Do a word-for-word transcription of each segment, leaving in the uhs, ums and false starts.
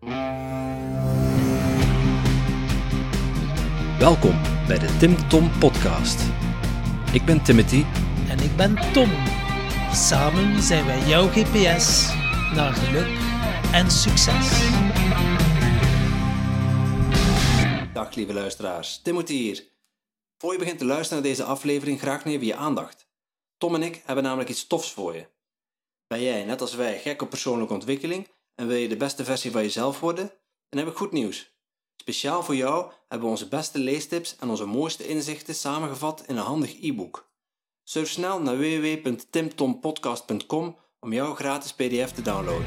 Welkom bij de Tim Tom Podcast. Ik ben Timothy. En ik ben Tom. Samen zijn wij jouw G P S naar geluk en succes. Dag lieve luisteraars, Timothy hier. Voor je begint te luisteren naar deze aflevering graag nog even je aandacht. Tom en ik hebben namelijk iets tofs voor je. Ben jij, net als wij, gek op persoonlijke ontwikkeling en wil je de beste versie van jezelf worden? Dan heb ik goed nieuws. Speciaal voor jou hebben we onze beste leestips en onze mooiste inzichten samengevat in een handig e-book. Surf snel naar w w w punt timtompodcast punt com om jouw gratis P D F te downloaden.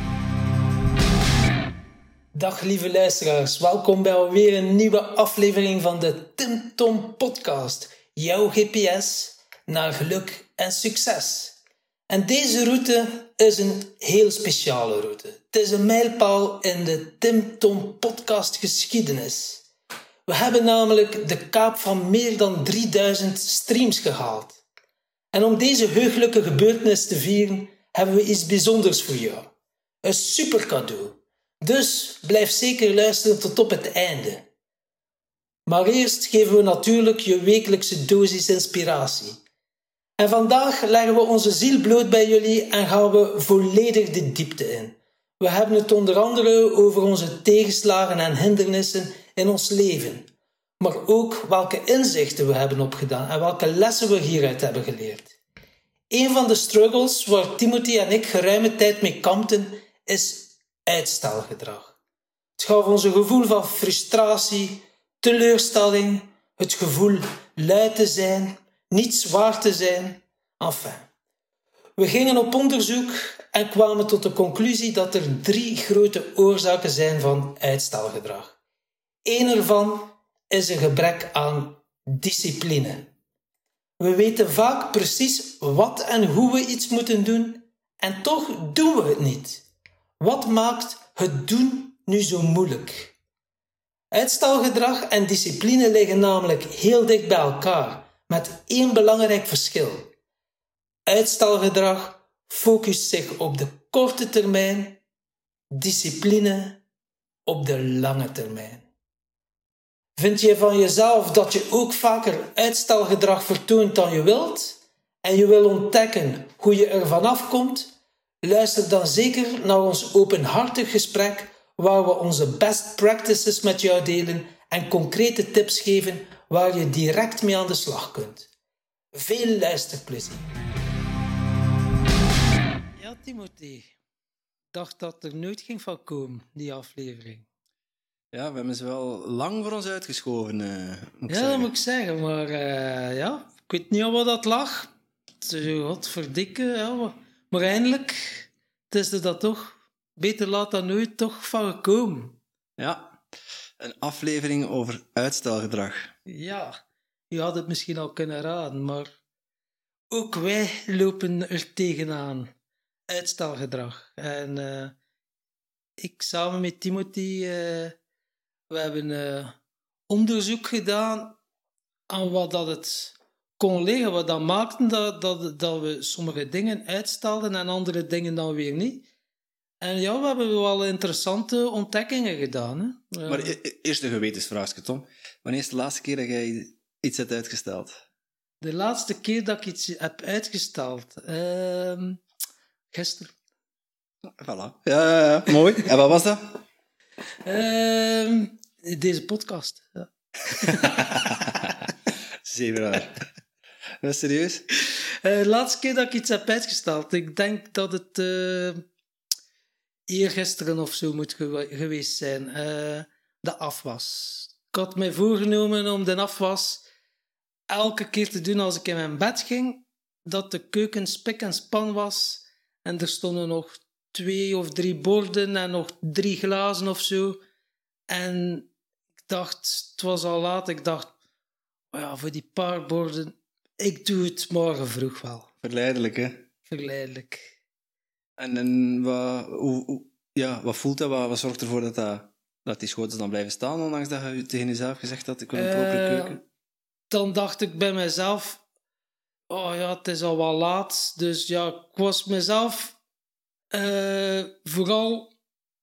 Dag lieve luisteraars, welkom bij alweer een nieuwe aflevering van de Tim Tom Podcast. Jouw G P S naar geluk en succes. En deze route is een heel speciale route. Het is een mijlpaal in de Tim Tom Podcast geschiedenis. We hebben namelijk de kaap van meer dan drieduizend streams gehaald. En om deze heugelijke gebeurtenis te vieren, hebben we iets bijzonders voor jou. Een super cadeau. Dus blijf zeker luisteren tot op het einde. Maar eerst geven we natuurlijk je wekelijkse dosis inspiratie. En vandaag leggen we onze ziel bloot bij jullie en gaan we volledig de diepte in. We hebben het onder andere over onze tegenslagen en hindernissen in ons leven. Maar ook welke inzichten we hebben opgedaan en welke lessen we hieruit hebben geleerd. Een van de struggles waar Timothy en ik geruime tijd mee kampten is uitstelgedrag. Het gaf ons een gevoel van frustratie, teleurstelling, het gevoel lui te zijn, niet zwaar te zijn, enfin. We gingen op onderzoek en kwamen tot de conclusie dat er drie grote oorzaken zijn van uitstelgedrag. Eén ervan is een gebrek aan discipline. We weten vaak precies wat en hoe we iets moeten doen en toch doen we het niet. Wat maakt het doen nu zo moeilijk? Uitstelgedrag en discipline liggen namelijk heel dicht bij elkaar, met één belangrijk verschil. Uitstelgedrag focust zich op de korte termijn, discipline op de lange termijn. Vind je van jezelf dat je ook vaker uitstelgedrag vertoont dan je wilt en je wil ontdekken hoe je er vanaf komt? Luister dan zeker naar ons openhartig gesprek waar we onze best practices met jou delen en concrete tips geven waar je direct mee aan de slag kunt. Veel luisterplezier. Ja, Timothy. Ik dacht dat er nooit ging van komen, die aflevering. Ja, we hebben ze wel lang voor ons uitgeschoven, uh, moet ik ja, zeggen. dat moet ik zeggen, maar uh, ja, ik weet niet op wat dat lag. Wat verdikke, ja, maar eindelijk, het is er dat toch beter laat dan nooit toch van gekomen. Ja, een aflevering over uitstelgedrag. Ja, je had het misschien al kunnen raden, maar ook wij lopen er tegenaan. Uitstelgedrag. En uh, ik samen met Timothy, uh, we hebben uh, onderzoek gedaan aan wat dat het kon liggen, wat dat maakte dat, dat, dat we sommige dingen uitstelden en andere dingen dan weer niet. En ja, we hebben wel interessante ontdekkingen gedaan. Hè? Uh, maar e- eerst een gewetensvraagje, Tom. Wanneer is de laatste keer dat jij iets hebt uitgesteld? De laatste keer dat ik iets heb uitgesteld? Uh, gisteren. Voilà. Ja, ja, ja. Mooi. En wat was dat? Uh, deze podcast. Ja. Zeer raar. Dat is serieus? Uh, de laatste keer dat ik iets heb uitgesteld. Ik denk dat het uh, eergisteren of zo moet gewe- geweest zijn. Uh, de afwas. Ik had mij voorgenomen om de afwas elke keer te doen als ik in mijn bed ging. Dat de keuken spik en span was. En er stonden nog twee of drie borden en nog drie glazen of zo. En ik dacht, het was al laat, ik dacht, oh ja, voor die paar borden, ik doe het morgen vroeg wel. Verleidelijk, hè? Verleidelijk. En, en wat, hoe, hoe, ja, wat voelt dat? Wat, wat zorgt ervoor dat, dat, dat die schotels dan blijven staan, ondanks dat je tegen jezelf gezegd had, ik wil een propere Uh, keuken? Dan dacht ik bij mezelf, oh ja, het is al wel laat. Dus ja, ik was mezelf uh, vooral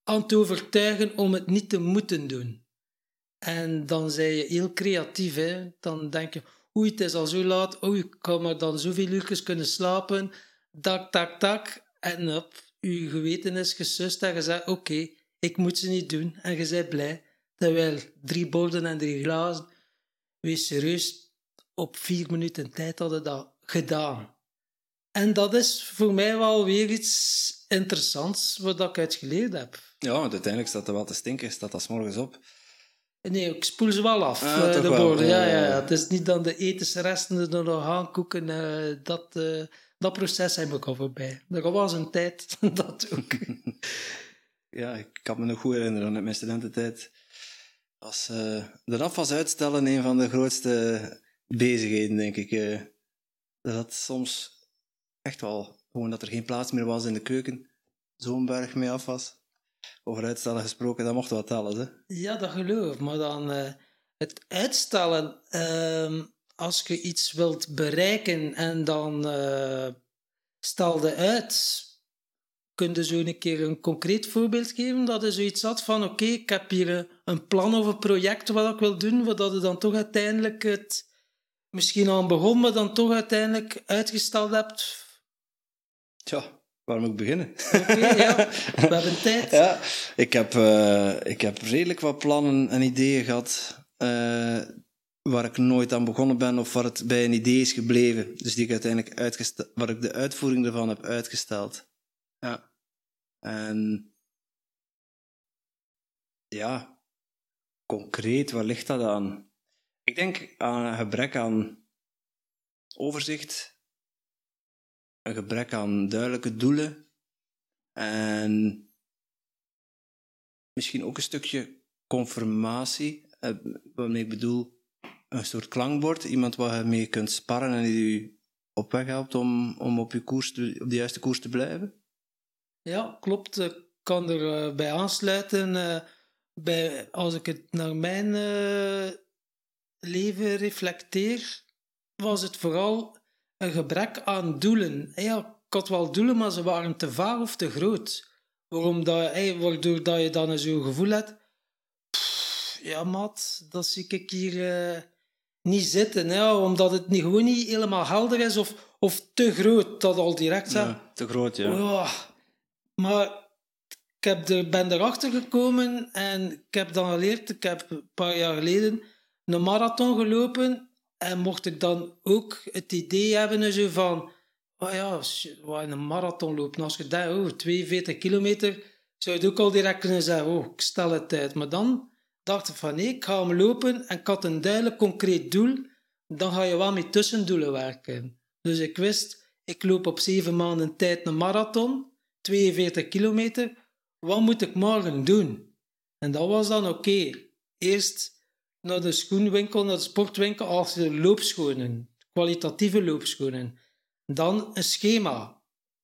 aan het overtuigen om het niet te moeten doen. En dan ben je heel creatief. Hè? Dan denk je, oei, het is al zo laat. Oei, ik ga maar dan zoveel uurtjes kunnen slapen. Tak, tak, tak. En op, je geweten is gesust en je zegt, oké, okay, ik moet ze niet doen. En je bent blij. Terwijl drie borden en drie glazen, wees serieus, op vier minuten tijd hadden dat gedaan. En dat is voor mij wel weer iets interessants wat ik uit geleerd heb. Ja, want uiteindelijk staat er wel te stinken, staat dat 's morgens op. Nee, ik spoel ze wel af, Ah, uh, toch de wel. borden. Ja, Ja, ja, ja. ja. Het is niet dan de etensresten, de nog aankoeken. Uh, dat, uh, dat proces heb ik al voorbij. Er was een tijd dat ook. Ja, ik kan me nog goed herinneren uit mijn studententijd. Was, uh, de afwas uitstellen een van de grootste bezigheden, denk ik. Uh, dat had soms echt wel gewoon dat er geen plaats meer was in de keuken. Zo'n berg mee afwas. Over uitstellen gesproken, dat mocht wel tellen, hè? Ja, dat geloof ik. Maar dan uh, het uitstellen, uh, als je iets wilt bereiken en dan uh, stel je uit. Kun je zo een keer een concreet voorbeeld geven? Dat je zoiets had van, oké, okay, ik heb hier een plan of een project wat ik wil doen, wat je dan toch uiteindelijk het misschien aan begon, maar dan toch uiteindelijk uitgesteld hebt. Tja, waar moet ik beginnen? Oké, okay, ja, we hebben tijd. Ja, ik heb, uh, ik heb redelijk wat plannen en ideeën gehad uh, waar ik nooit aan begonnen ben of waar het bij een idee is gebleven. Dus die ik uiteindelijk uitgesteld, waar ik de uitvoering ervan heb uitgesteld. Ja. En ja, concreet, waar ligt dat aan? Ik denk aan een gebrek aan overzicht, een gebrek aan duidelijke doelen en misschien ook een stukje confirmatie, waarmee ik bedoel een soort klankbord, iemand waar je mee kunt sparren en die je op weg helpt om, om op, je koers te, op de juiste koers te blijven. Ja, klopt. Ik kan er uh, bij aansluiten. Uh, bij, als ik het naar mijn uh, leven reflecteer, was het vooral een gebrek aan doelen. Ja, ik had wel doelen, maar ze waren te vaag of te groot. Waarom dat, hey, waardoor dat je dan zo'n gevoel hebt, pff, ja maat, dat zie ik hier uh, niet zitten. Hè, omdat het niet, gewoon niet helemaal helder is of, of te groot, dat al direct zegt. Ja, te groot, ja. Oh, maar ik heb er, ben erachter gekomen en ik heb dan geleerd, ik heb een paar jaar geleden een marathon gelopen en mocht ik dan ook het idee hebben zo van, oh ja, wat een marathon lopen, als je denkt, oh, tweeënveertig kilometer, zou je ook al direct kunnen zeggen, oh, ik stel het uit. Maar dan dacht ik van, nee, ik ga hem lopen en ik had een duidelijk concreet doel, dan ga je wel met tussendoelen werken. Dus ik wist, ik loop op zeven maanden tijd een marathon, tweeënveertig kilometer, wat moet ik morgen doen? En dat was dan oké. Okay. Eerst naar de schoenwinkel, naar de sportwinkel, als de loopschoenen, kwalitatieve loopschoenen. Dan een schema.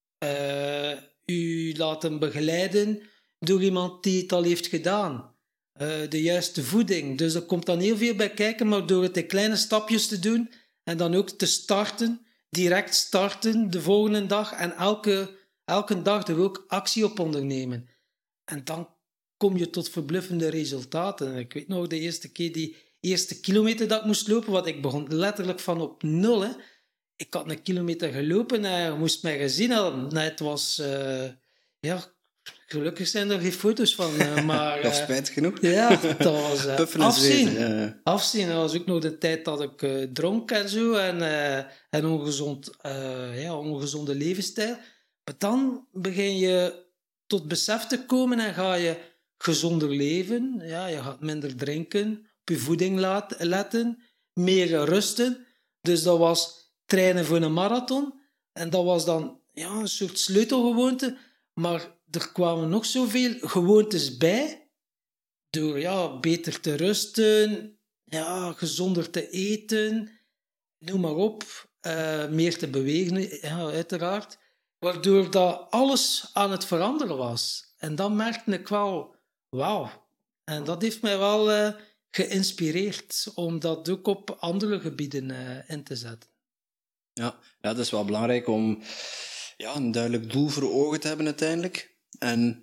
Uh, u laten begeleiden door iemand die het al heeft gedaan. Uh, de juiste voeding. Dus er komt dan heel veel bij kijken, maar door het in kleine stapjes te doen en dan ook te starten, direct starten de volgende dag en elke, elke dag er ook actie op ondernemen. En dan kom je tot verbluffende resultaten. Ik weet nog de eerste keer die eerste kilometer dat ik moest lopen, want ik begon letterlijk van op nul. Hè. Ik had een kilometer gelopen en je moest mij gezien hebben. Het was... Uh, ja, gelukkig zijn er geen foto's van. Uh, maar, uh, spijt genoeg. Ja, dat was uh, afzien. Zweten, ja. Afzien. Dat was ook nog de tijd dat ik uh, dronk en zo. En, uh, en ongezond, uh, ja, ongezonde levensstijl. Maar dan begin je tot besef te komen en ga je gezonder leven. Ja, je gaat minder drinken, op je voeding laat, letten, meer rusten. Dus dat was trainen voor een marathon. En dat was dan ja, een soort sleutelgewoonte. Maar er kwamen nog zoveel gewoontes bij. Door ja, beter te rusten, ja, gezonder te eten, noem maar op. Uh, meer te bewegen, ja, uiteraard. Waardoor dat alles aan het veranderen was. En dan merkte ik wel, wauw. En dat heeft mij wel uh, geïnspireerd om dat ook op andere gebieden uh, in te zetten. Ja, ja, dat is wel belangrijk om ja, een duidelijk doel voor ogen te hebben uiteindelijk. En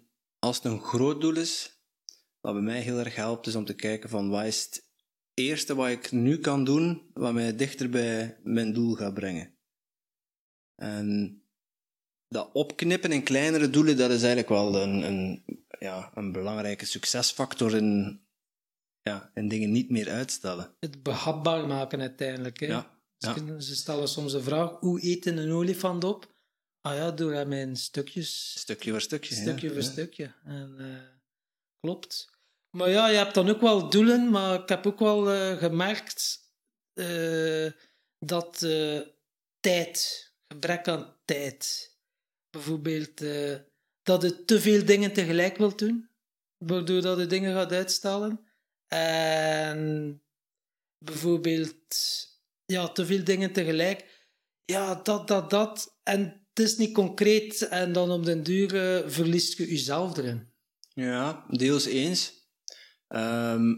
als het een groot doel is, wat bij mij heel erg helpt, is om te kijken van wat is het eerste wat ik nu kan doen, wat mij dichter bij mijn doel gaat brengen. En dat opknippen in kleinere doelen, dat is eigenlijk wel een, een, ja, een belangrijke succesfactor in, ja, in dingen niet meer uitstellen. Het behapbaar maken uiteindelijk. Hè? Ja, Ze, ja. kunnen- ze stellen soms de vraag, hoe eet een olifant op? Ah ja, door hem in stukjes, Stukje voor stukje. stukje ja. voor Ja. stukje. En, eh, klopt. Maar ja, je hebt dan ook wel doelen, maar ik heb ook wel eh, gemerkt eh, dat eh, tijd, gebrek aan tijd, bijvoorbeeld eh, dat je te veel dingen tegelijk wilt doen, waardoor dat je dingen gaat uitstellen. En bijvoorbeeld, ja, te veel dingen tegelijk. Ja, dat, dat, dat. En het is niet concreet. En dan op den duur eh, verliest je jezelf erin. Ja, deels eens. Ehm,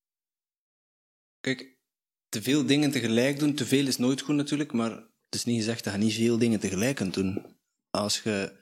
kijk, te veel dingen tegelijk doen, te veel is nooit goed natuurlijk, maar het is niet gezegd dat je niet veel dingen tegelijk kunt doen. Als je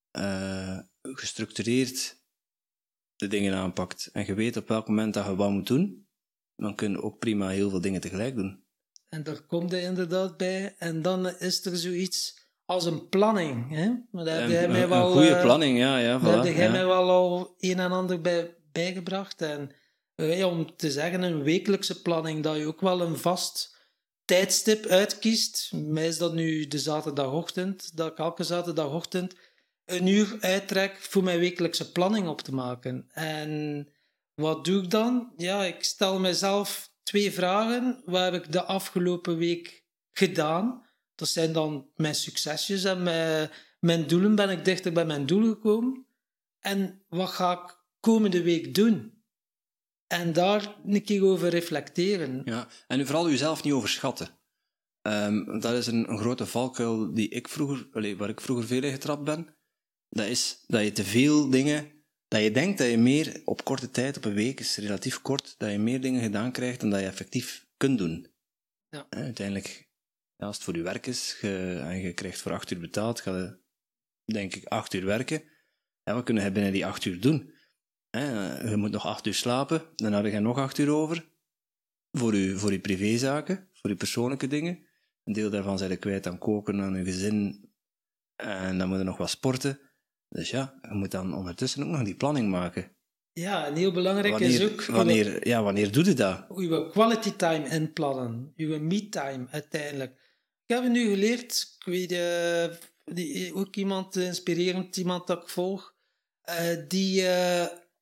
eh, gestructureerd de dingen aanpakt en je weet op welk moment dat je wat moet doen, dan kun je ook prima heel veel dingen tegelijk doen. En daar komt hij inderdaad bij. En dan is er zoiets als een planning. Hè? Maar daar heb jij Een, mij een, wel, een goede eh, planning, ja. ja, voilà, daar heb jij ja. mij wel al een en ander bij, bijgebracht. En eh, ja, om te zeggen, een wekelijkse planning, dat je ook wel een vast tijdstip uitkiest. Bij mij is dat nu de zaterdagochtend, dat ik elke zaterdagochtend een uur uittrek voor mijn wekelijkse planning op te maken. En wat doe ik dan? Ja, ik stel mezelf twee vragen. Wat heb ik de afgelopen week gedaan? Dat zijn dan mijn succesjes en mijn, mijn doelen. Ben ik dichter bij mijn doel gekomen? En wat ga ik komende week doen? En daar een keer over reflecteren. Ja, en vooral jezelf niet overschatten. Um, dat is een, een grote valkuil die ik vroeger, allez, waar ik vroeger veel in getrapt ben. Dat is dat je te veel dingen, dat je denkt dat je meer op korte tijd, op een week is relatief kort, dat je meer dingen gedaan krijgt dan dat je effectief kunt doen. Ja. En uiteindelijk, ja, als het voor je werk is je, en je krijgt voor acht uur betaald, ga je denk ik acht uur werken. En wat kunnen je binnen die acht uur doen? Je moet nog acht uur slapen, dan heb je nog acht uur over voor je, voor je privézaken, voor je persoonlijke dingen. Een deel daarvan zijn je kwijt aan koken, aan je gezin, en dan moet je nog wat sporten. Dus ja, je moet dan ondertussen ook nog die planning maken. Ja, en heel belangrijk wanneer, is ook... Wanneer, ja, wanneer doe je dat? Uw quality time inplannen. Uw me time uiteindelijk. Ik heb nu geleerd, ik weet uh, die, ook iemand inspirerend, iemand dat ik volg, uh, die uh,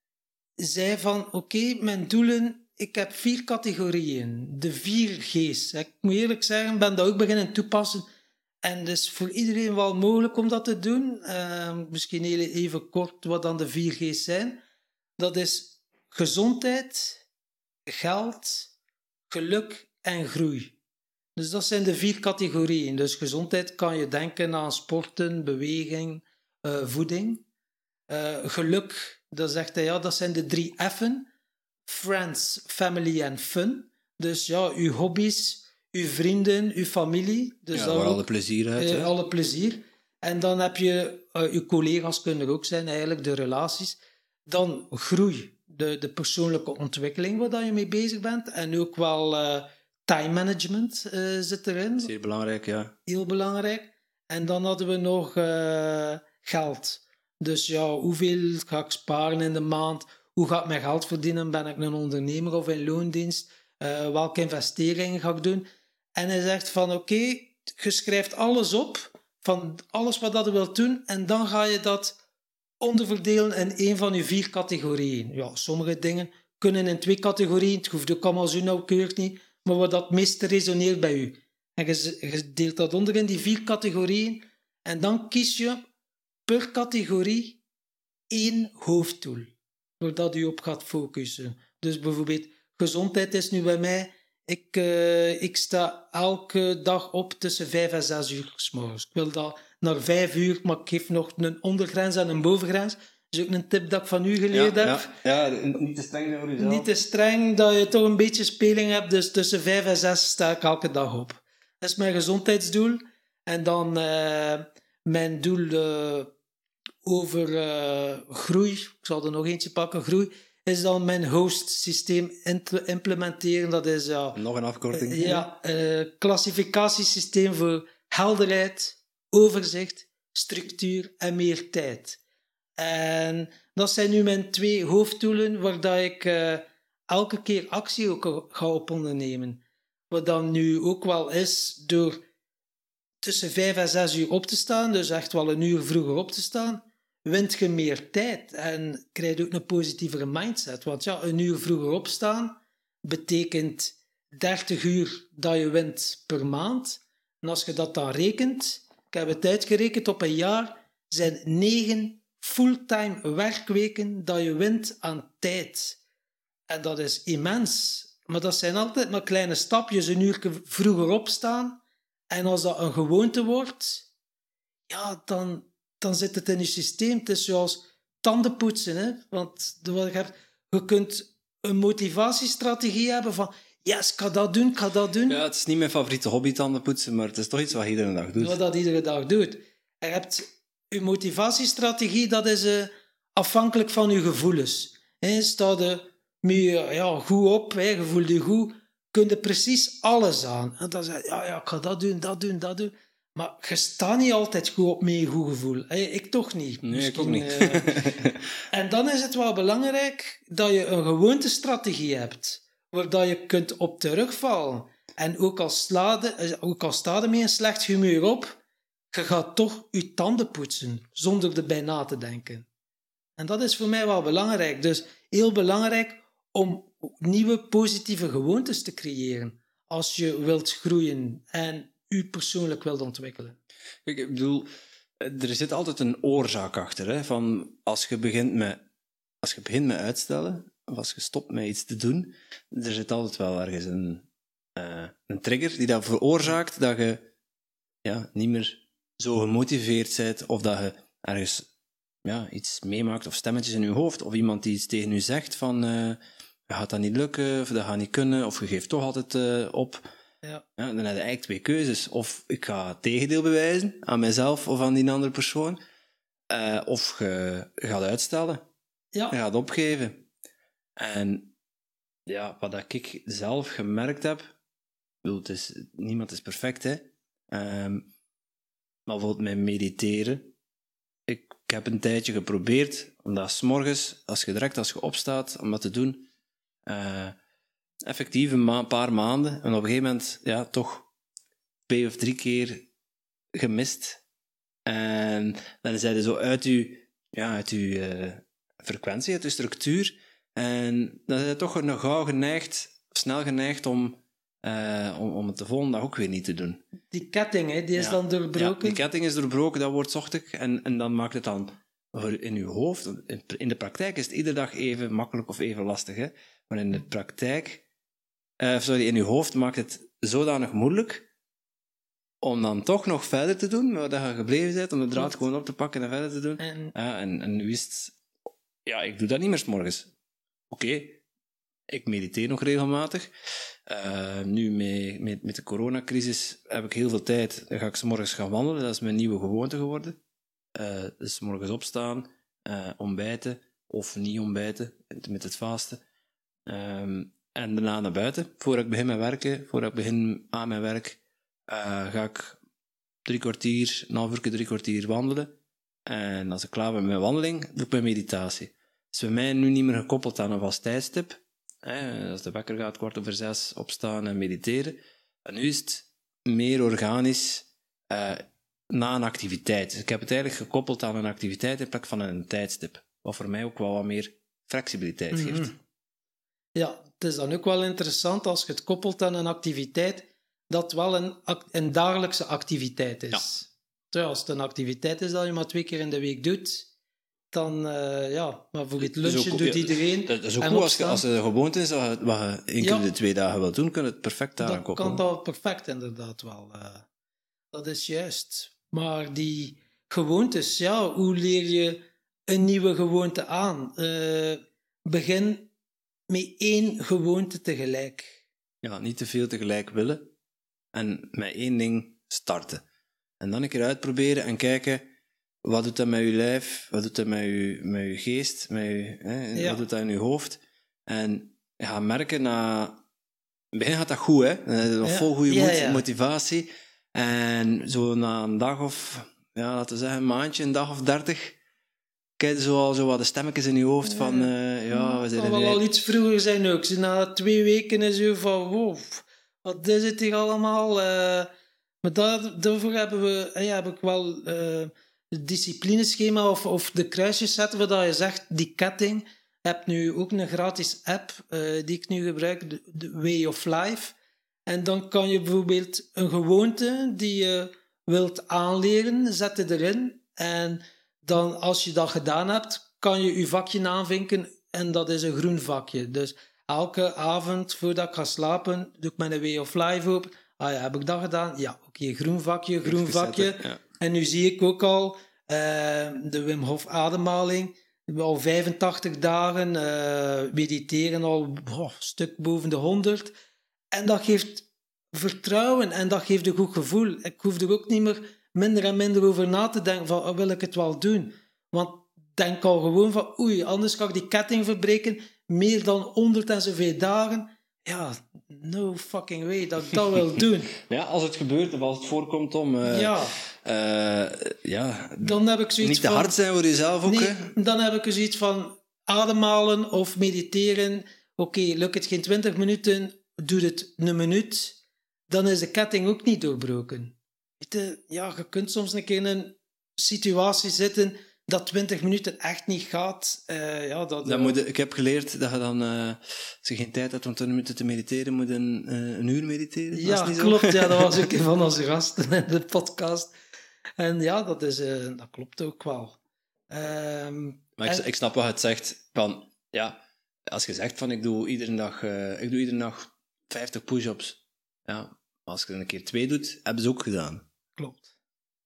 zei van, oké, okay, mijn doelen, ik heb vier categorieën. De vier G's. Ik moet eerlijk zeggen, ben dat ook beginnen toepassen. En het is voor iedereen wel mogelijk om dat te doen. Uh, misschien even kort wat dan de vier G's zijn. Dat is gezondheid, geld, geluk en groei. Dus dat zijn de vier categorieën. Dus gezondheid kan je denken aan sporten, beweging, uh, voeding. Uh, geluk, dat zegt hij, ja, dat zijn de drie F'en. Friends, family en fun. Dus ja, uw hobby's, uw vrienden, uw familie. Dus ja, waar alle ook, plezier uit. Uh, alle plezier. En dan heb je, uh, uw collega's kunnen er ook zijn, eigenlijk de relaties. Dan groei. De, de persoonlijke ontwikkeling waar je mee bezig bent. En ook wel uh, time management uh, zit erin. Zeer belangrijk, ja. Heel belangrijk. En dan hadden we nog uh, geld. Dus ja, hoeveel ga ik sparen in de maand? Hoe ga ik mijn geld verdienen? Ben ik een ondernemer of in loondienst? Uh, welke investeringen ga ik doen? En hij zegt van oké, okay, je schrijft alles op. Van alles wat je wilt doen. En dan ga je dat onderverdelen in één van je vier categorieën. Ja, sommige dingen kunnen in twee categorieën. Het hoeft ook allemaal zo nauwkeurig niet. Maar wat dat meeste resoneert bij u. En je, je deelt dat onder in die vier categorieën. En dan kies je per categorie één hoofddoel. Voordat u op gaat focussen. Dus bijvoorbeeld, gezondheid is nu bij mij... Ik, uh, ik sta elke dag op tussen vijf en zes uur 's morgens. Ik wil dat naar vijf uur, maar ik geef nog een ondergrens en een bovengrens. Dat is ook een tip dat ik van u geleerd ja, heb. Ja, ja, niet te streng voor jezelf. Niet te streng, dat je toch een beetje speling hebt. Dus tussen vijf en zes sta ik elke dag op. Dat is mijn gezondheidsdoel. En dan uh, mijn doel uh, over uh, groei, ik zal er nog eentje pakken, groei, is dan mijn host-systeem implementeren. Dat is ja, nog een afkorting. Uh, ja, uh, klassificatiesysteem voor helderheid, overzicht, structuur en meer tijd. En dat zijn nu mijn twee hoofddoelen waar dat ik uh, elke keer actie ook ga op ondernemen. Wat dan nu ook wel is door tussen vijf en zes uur op te staan, dus echt wel een uur vroeger op te staan, wint je meer tijd en krijg je ook een positievere mindset. Want ja, een uur vroeger opstaan betekent dertig uur dat je wint per maand. En als je dat dan rekent, ik heb het uitgerekend op een jaar, zijn negen fulltime werkweken dat je wint aan tijd. En dat is immens. Maar dat zijn altijd maar kleine stapjes, een uur vroeger opstaan. En als dat een gewoonte wordt, ja, dan, dan zit het in je systeem. Het is zoals tandenpoetsen. Hè? Want je, hebt, je kunt een motivatiestrategie hebben van yes, ik ga dat doen, ik ga dat doen. Ja, het is niet mijn favoriete hobby, tandenpoetsen, maar het is toch iets wat je iedere dag doet. Wat dat iedere dag doet. Je hebt je motivatiestrategie, dat is uh, afhankelijk van je gevoelens. He, sta je ja, goed op, he, je voelt je goed, kun je precies alles aan. En dan zeg je, ja, ja, ik ga dat doen, dat doen, dat doen. Maar je staat niet altijd goed op met je goed gevoel. He, ik toch niet. Nee, Misschien, ik ook niet. Uh, en dan is het wel belangrijk dat je een gewoontestrategie hebt, waar dat je kunt op terugvallen. En ook al, slade, ook al staat er met een slecht humeur op, je gaat toch je tanden poetsen, zonder erbij na te denken. En dat is voor mij wel belangrijk. Dus heel belangrijk om nieuwe positieve gewoontes te creëren als je wilt groeien en je persoonlijk wilt ontwikkelen. Ik bedoel, er zit altijd een oorzaak achter. Hè, van als je begint met, als je begint met uitstellen, of als je stopt met iets te doen, er zit altijd wel ergens een, uh, een trigger die dat veroorzaakt dat je ja, niet meer zo gemotiveerd bent, of dat je ergens ja, iets meemaakt, of stemmetjes in je hoofd, of iemand die iets tegen je zegt van uh, je gaat dat niet lukken, of dat gaat niet kunnen, of je geeft toch altijd uh, op. Ja. Ja, dan heb je eigenlijk twee keuzes. Of ik ga het tegendeel bewijzen, aan mezelf of aan die andere persoon, uh, of je, je gaat uitstellen. Ja. Je gaat opgeven. En ja, wat dat ik zelf gemerkt heb, ik bedoel, het is, niemand is perfect, hè. Um, Maar bijvoorbeeld met mediteren. Ik, ik heb een tijdje geprobeerd, omdat 's morgens, als je direct als je opstaat, om dat te doen, uh, effectief een ma- paar maanden, en op een gegeven moment, ja, toch twee of drie keer gemist. En dan zijn je zo uit je, ja, uit je uh, frequentie, uit je structuur, en dan zijn je toch nog gauw geneigd, snel geneigd om Uh, om, om het de volgende dag ook weer niet te doen. Die ketting, hè, die is ja. dan doorbroken. Ja, die ketting is doorbroken, dat wordt zochtig. En, en dan maakt het dan in je hoofd... In de praktijk is het iedere dag even makkelijk of even lastig. Hè? Maar in de praktijk... Uh, sorry, in je hoofd maakt het zodanig moeilijk om dan toch nog verder te doen, waar je gebleven bent, om de draad Goed. gewoon op te pakken en verder te doen. En, ja, en, en nu is het... Ja, ik doe dat niet meer 's morgens. Oké, okay. Ik mediteer nog regelmatig. Uh, nu met, met, met de coronacrisis heb ik heel veel tijd. Dan ga ik 's morgens gaan wandelen. Dat is mijn nieuwe gewoonte geworden. Uh, dus 's morgens opstaan, uh, ontbijten of niet ontbijten met het vasten. Um, en daarna naar buiten. Voordat ik begin met werken, voordat ik begin aan mijn werk, uh, ga ik drie kwartier, een half uur, drie kwartier wandelen. En als ik klaar ben met mijn wandeling, doe ik mijn meditatie. Dat is bij mij nu niet meer gekoppeld aan een vast tijdstip. Als de wekker gaat, kwart over zes, opstaan en mediteren. En nu is het meer organisch uh, na een activiteit. Dus ik heb het eigenlijk gekoppeld aan een activiteit in plaats van een tijdstip. Wat voor mij ook wel wat meer flexibiliteit geeft. Mm-hmm. Ja, het is dan ook wel interessant als je het koppelt aan een activiteit, dat wel een, een dagelijkse activiteit is. Ja. Terwijl als het een activiteit is dat je maar twee keer in de week doet, dan, uh, ja, maar voor het lunchen ook, doet ja, iedereen. Dat is ook goed als, als het een gewoonte is, wat je, wat je één keer ja, de twee dagen wil doen, kun je het perfect daar koppelen. Dat kan dat perfect, inderdaad wel. Uh, dat is juist. Maar die gewoontes, ja, hoe leer je een nieuwe gewoonte aan? Uh, begin met één gewoonte tegelijk. Ja, niet te veel tegelijk willen. En met één ding starten. En dan een keer uitproberen en kijken... wat doet dat met je lijf? Wat doet dat met je, met je geest? Met je, hè? Ja. Wat doet dat in je hoofd? En je gaat merken, na... in het begin gaat dat goed, hè? Dan heb je nog Ja. vol goede Ja, moed, ja. motivatie. En zo na een dag of, ja, laten we zeggen, een maandje, een dag of dertig, kijk je zo al zo wat de stemmetjes in je hoofd van, uh, ja, we zijn kan er wel nu al iets vroeger zijn ook. Zo na twee weken en zo van, wow, wat is het hier allemaal? Uh, maar daar, daarvoor hebben we, ja, heb ik wel uh, het disciplineschema of, of de kruisjes zetten, waar dat je zegt, die ketting. Je hebt nu ook een gratis app uh, die ik nu gebruik, de, de Way of Life. En dan kan je bijvoorbeeld een gewoonte die je wilt aanleren, zetten erin. En dan, als je dat gedaan hebt, kan je je vakje aanvinken en dat is een groen vakje. Dus elke avond voordat ik ga slapen, doe ik mijn Way of Life op. Ah ja, heb ik dat gedaan? Ja, oké, okay, groen vakje, groen vakje. Ja. En nu zie ik ook al uh, de Wim Hof ademhaling. Al vijfentachtig dagen, uh, mediteren al oh, een stuk boven de honderd. En dat geeft vertrouwen en dat geeft een goed gevoel. Ik hoef er ook niet meer minder en minder over na te denken van, oh, wil ik het wel doen? Want denk al gewoon van, oei, anders kan ik die ketting verbreken. Meer dan honderd en zoveel dagen. Ja, no fucking way dat ik dat wil doen. Ja, als het gebeurt of als het voorkomt om... Uh, ja. Uh, ja. Dan heb ik zoiets niet te van, hard zijn voor jezelf ook, nee, hè? Dan heb ik zoiets van ademhalen of mediteren. Oké, okay, lukt het geen twintig minuten, doe het een minuut. Dan is de ketting ook niet doorbroken. Ja, je kunt soms een keer in een situatie zitten dat twintig minuten echt niet gaat. Uh, ja, dat, dan moet je, ik heb geleerd dat je dan, uh, als je geen tijd hebt om twintig minuten te mediteren, moet je een, uh, een uur mediteren. Ja, klopt. Ja, dat was ook een van onze gasten in de podcast. En ja, dat, is, uh, dat klopt ook wel. Um, maar en... ik, ik snap wat het zegt. Van, ja, als je zegt van ik doe iedere dag, uh, ik doe iedere dag vijftig push-ups. Ja, als je er een keer twee doet, hebben ze ook gedaan. Klopt.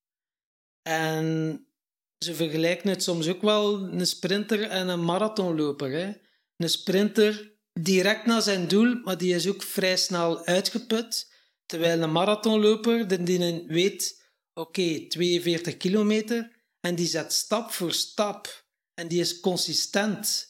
En ze vergelijken het soms ook wel een sprinter en een marathonloper. Hè? Een sprinter direct naar zijn doel, maar die is ook vrij snel uitgeput. Terwijl een marathonloper, die weet, oké, okay, tweeënveertig kilometer, en die zet stap voor stap. En die is consistent.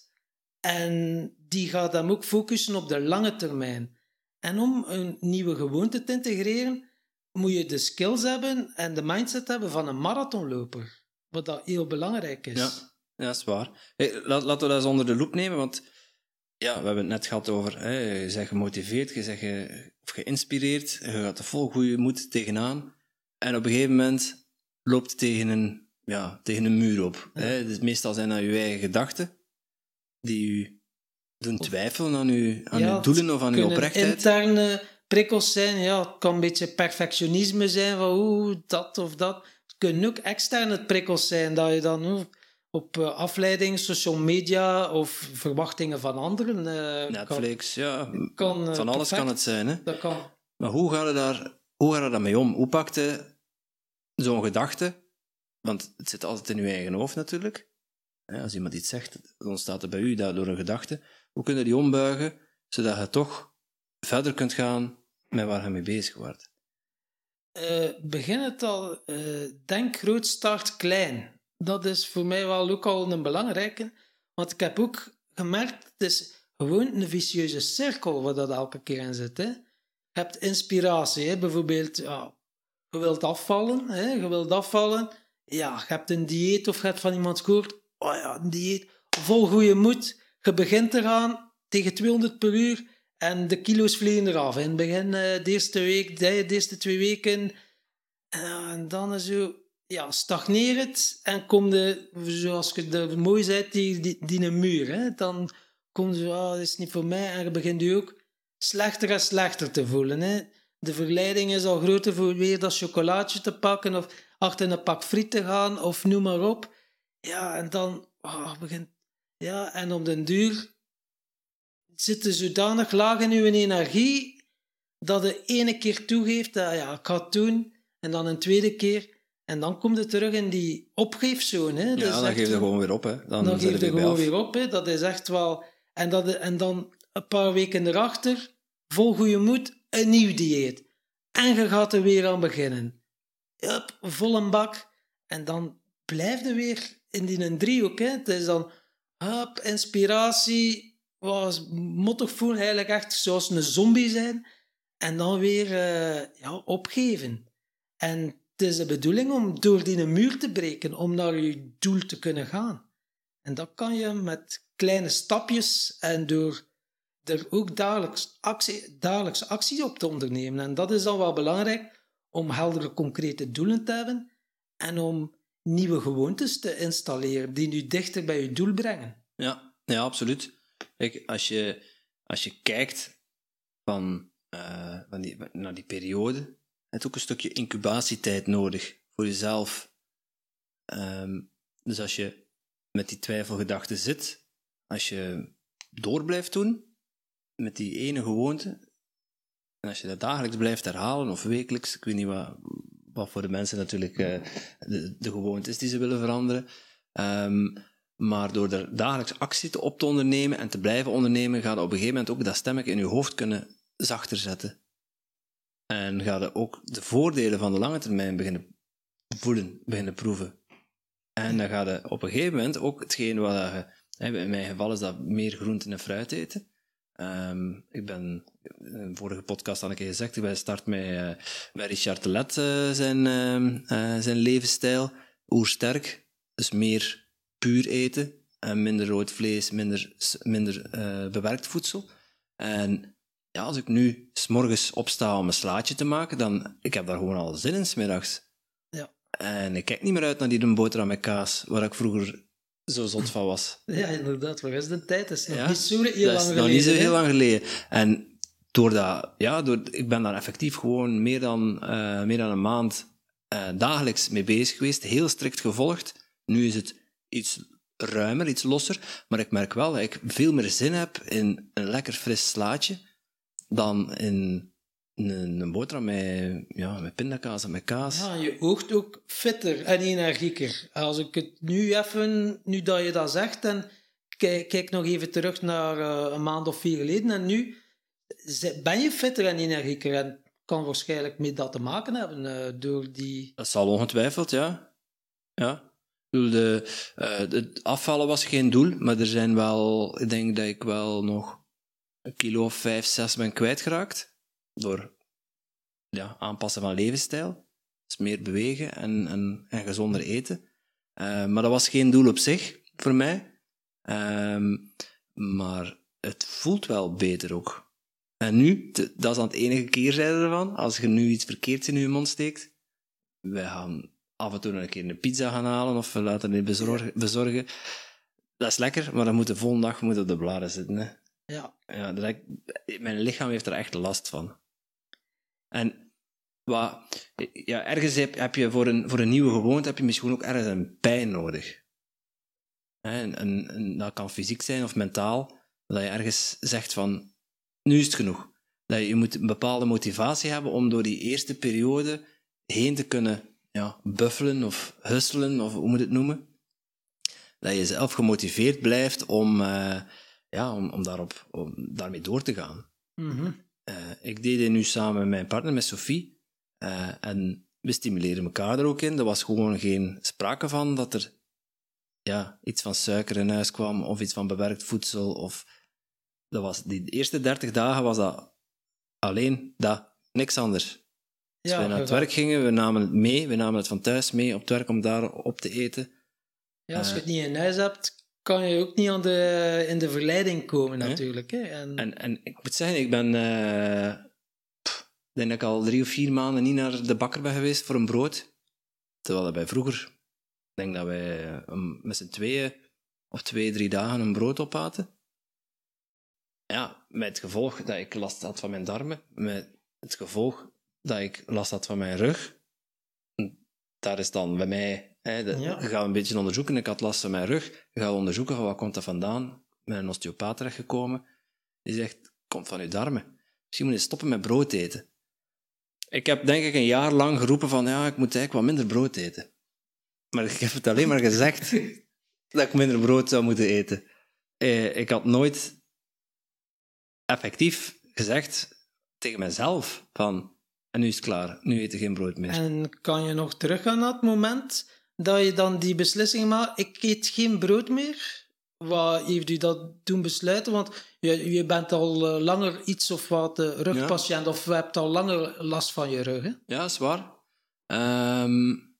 En die gaat hem ook focussen op de lange termijn. En om een nieuwe gewoonte te integreren, moet je de skills hebben en de mindset hebben van een marathonloper. Wat dat heel belangrijk is. Ja, ja, dat is waar. Hey, laat, laten we dat eens onder de loep nemen, want ja, we hebben het net gehad over, hè, je bent gemotiveerd, je bent ge, of geïnspireerd, je gaat er vol goede moed tegenaan. En op een gegeven moment loopt het tegen een, ja, tegen een muur op. Ja. Hè. Dus meestal zijn dat je eigen gedachten die je doen twijfelen aan je, aan ja, je doelen of aan je oprechtheid. Interne prikkels zijn, ja, het kan een beetje perfectionisme zijn van oeh, dat of dat. Het kunnen ook externe prikkels zijn, dat je dan oeh, op uh, afleiding, social media of verwachtingen van anderen... Uh, Netflix, kan, ja. Kan, uh, van alles perfect. kan het zijn, hè. Dat kan. Maar hoe ga je daar, hoe ga je daarmee om? Hoe pak je zo'n gedachte? Want het zit altijd in je eigen hoofd natuurlijk. Ja, als iemand iets zegt, dan ontstaat het bij u door een gedachte. Hoe kun je die ombuigen, zodat je toch verder kunt gaan met waar je mee bezig wordt? Uh, begin het al, uh, denk groot, start klein. Dat is voor mij wel ook al een belangrijke. Want ik heb ook gemerkt, het is gewoon een vicieuze cirkel waar dat elke keer in zit. Hè. Je hebt inspiratie, hè. Bijvoorbeeld, ja, je wilt afvallen, hè. je wilt afvallen. Ja, je hebt een dieet of je hebt van iemand gehoord, oh ja, een dieet, vol goede moed. Je begint eraan tegen tweehonderd per uur en de kilo's vliegen eraf. In het begin, uh, de eerste week, de, de eerste twee weken. Uh, en dan is zo, ja, stagneert het en kom je, zoals je het mooi zei, die, die, die een muur. Hè. Dan kom je, ah, dat is niet voor mij. En je begint je ook slechter en slechter te voelen. Hè. De verleiding is al groter voor weer dat chocolaatje te pakken of achter een pak friet te gaan of noem maar op. Ja, en dan oh, begint... Ja, en op den duur zit je zodanig laag in je energie dat je ene keer toegeeft dat ja, ik ga het doen en dan een tweede keer en dan komt het terug in die opgeefzone. Hè. Ja, dan geef je gewoon weer op. Hè. Dan, dan geef je gewoon af. weer op. Hè. Dat is echt wel... En, dat, en dan een paar weken erachter, vol goede moed, een nieuw dieet. En je gaat er weer aan beginnen. Hup, vol een bak. En dan blijf je weer in die driehoek. Hè. Het is dan hup, inspiratie, was mottig voelen, eigenlijk echt zoals een zombie zijn. En dan weer uh, ja, opgeven. En het is de bedoeling om door die muur te breken, om naar je doel te kunnen gaan. En dat kan je met kleine stapjes en door er ook dagelijks actie, dagelijks acties op te ondernemen. En dat is dan wel belangrijk om heldere, concrete doelen te hebben en om nieuwe gewoontes te installeren die je dichter bij je doel brengen. Ja, ja absoluut. Kijk, als je, als je kijkt van, uh, van die, naar die periode, je hebt ook een stukje incubatietijd nodig voor jezelf. Um, dus als je met die twijfelgedachten zit, als je door blijft doen met die ene gewoonte, en als je dat dagelijks blijft herhalen, of wekelijks, ik weet niet wat, wat voor de mensen natuurlijk uh, de, de gewoonte is die ze willen veranderen, um, maar door er dagelijks actie te op te ondernemen en te blijven ondernemen, ga je op een gegeven moment ook dat stemmetje in je hoofd kunnen zachter zetten. En ga je ook de voordelen van de lange termijn beginnen voelen, beginnen proeven. En dan ga je op een gegeven moment ook hetgeen wat je, in mijn geval is dat meer groenten en fruit eten. Um, ik ben, in een vorige podcast had ik gezegd, ik ben gestart met, uh, met Richard de Let, uh, zijn, uh, uh, zijn levensstijl. Oersterk, dus meer puur eten, en minder rood vlees, minder, minder uh, bewerkt voedsel. En ja, als ik nu 's morgens opsta om een slaatje te maken, dan ik heb daar gewoon al zin in 's middags. Ja. En ik kijk niet meer uit naar die boterham met kaas, waar ik vroeger zo zot van was. Ja, inderdaad. Waar is de tijd? Dat is nog ja, niet zo heel lang geleden. Dat is nog niet zo heel lang geleden. En door dat, ja, door, ik ben daar effectief gewoon meer dan, uh, meer dan een maand uh, dagelijks mee bezig geweest, heel strikt gevolgd. Nu is het iets ruimer, iets losser, maar ik merk wel dat ik veel meer zin heb in een lekker fris slaatje dan in een, een boterham met, ja, met pindakaas en met kaas. Ja, je oogt ook fitter en energieker. Als ik het nu even, nu dat je dat zegt, en kijk, kijk nog even terug naar uh, een maand of vier geleden, en nu ben je fitter en energieker. En kan waarschijnlijk met dat te maken hebben uh, door die... Dat zal ongetwijfeld, ja. Ja. De, uh, het afvallen was geen doel, maar er zijn wel, ik denk dat ik wel nog een kilo of vijf, zes ben kwijtgeraakt. Door ja, aanpassen van levensstijl. Dus meer bewegen en, en, en gezonder eten. Uh, maar dat was geen doel op zich voor mij. Um, maar het voelt wel beter ook. En nu, t- dat is dan het enige keerzijde ervan. Als je nu iets verkeerds in je mond steekt, wij gaan af en toe een keer een pizza gaan halen of we laten die bezorgen, bezorgen. Dat is lekker, maar dan moet de volgende dag moet op de bladen zitten. Hè. Ja. Ja, dat ik, mijn lichaam heeft er echt last van. En wat, ja, ergens heb, heb je voor een, voor een nieuwe gewoonte heb je misschien ook ergens een pijn nodig. En, en, en dat kan fysiek zijn of mentaal. Dat je ergens zegt van, nu is het genoeg. Dat je, je moet een bepaalde motivatie hebben om door die eerste periode heen te kunnen ja, buffelen of hustelen, of hoe moet je het noemen. Dat je zelf gemotiveerd blijft om, uh, ja, om, om, daarop, om daarmee door te gaan. Mm-hmm. Uh, ik deed dit nu samen met mijn partner, met Sophie. Uh, en we stimuleren elkaar er ook in. Er was gewoon geen sprake van dat er ja, iets van suiker in huis kwam, of iets van bewerkt voedsel. Of dat was, die eerste dertig dagen was dat alleen dat, niks anders. Als Ja, we naar het werk gingen, we namen het mee, we namen het van thuis mee op het werk om daar op te eten. Ja, als je het niet in huis hebt, kan je ook niet aan de, in de verleiding komen, Nee. natuurlijk. Hè? En... En, en ik moet zeggen, ik ben... Uh, pff, ik denk dat ik al drie of vier maanden niet naar de bakker ben geweest voor een brood. Terwijl dat wij vroeger... Ik denk dat wij um, met z'n tweeën of twee, drie dagen een brood opaten. Ja, met het gevolg dat ik last had van mijn darmen. Met het gevolg dat ik last had van mijn rug. Daar is dan bij mij... Hè, de, Ja. Je gaat een beetje onderzoeken. Ik had last van mijn rug. Je gaat onderzoeken, wat komt dat vandaan? Ik ben een osteopaat terechtgekomen. Die zegt, komt van je darmen. Misschien moet je stoppen met brood eten. Ik heb denk ik een jaar lang geroepen van, ja, ik moet eigenlijk wat minder brood eten. Maar ik heb het alleen maar gezegd dat ik minder brood zou moeten eten. Eh, ik had nooit effectief gezegd tegen mezelf van, en nu is het klaar, nu eet ik geen brood meer. En kan je nog teruggaan naar het moment dat je dan die beslissing maakt, ik eet geen brood meer. Wat heeft u dat doen besluiten? Want je, je bent al uh, langer iets of wat uh, rugpatiënt, ja. Of je hebt al langer last van je rug, hè? Ja, dat is waar. Um,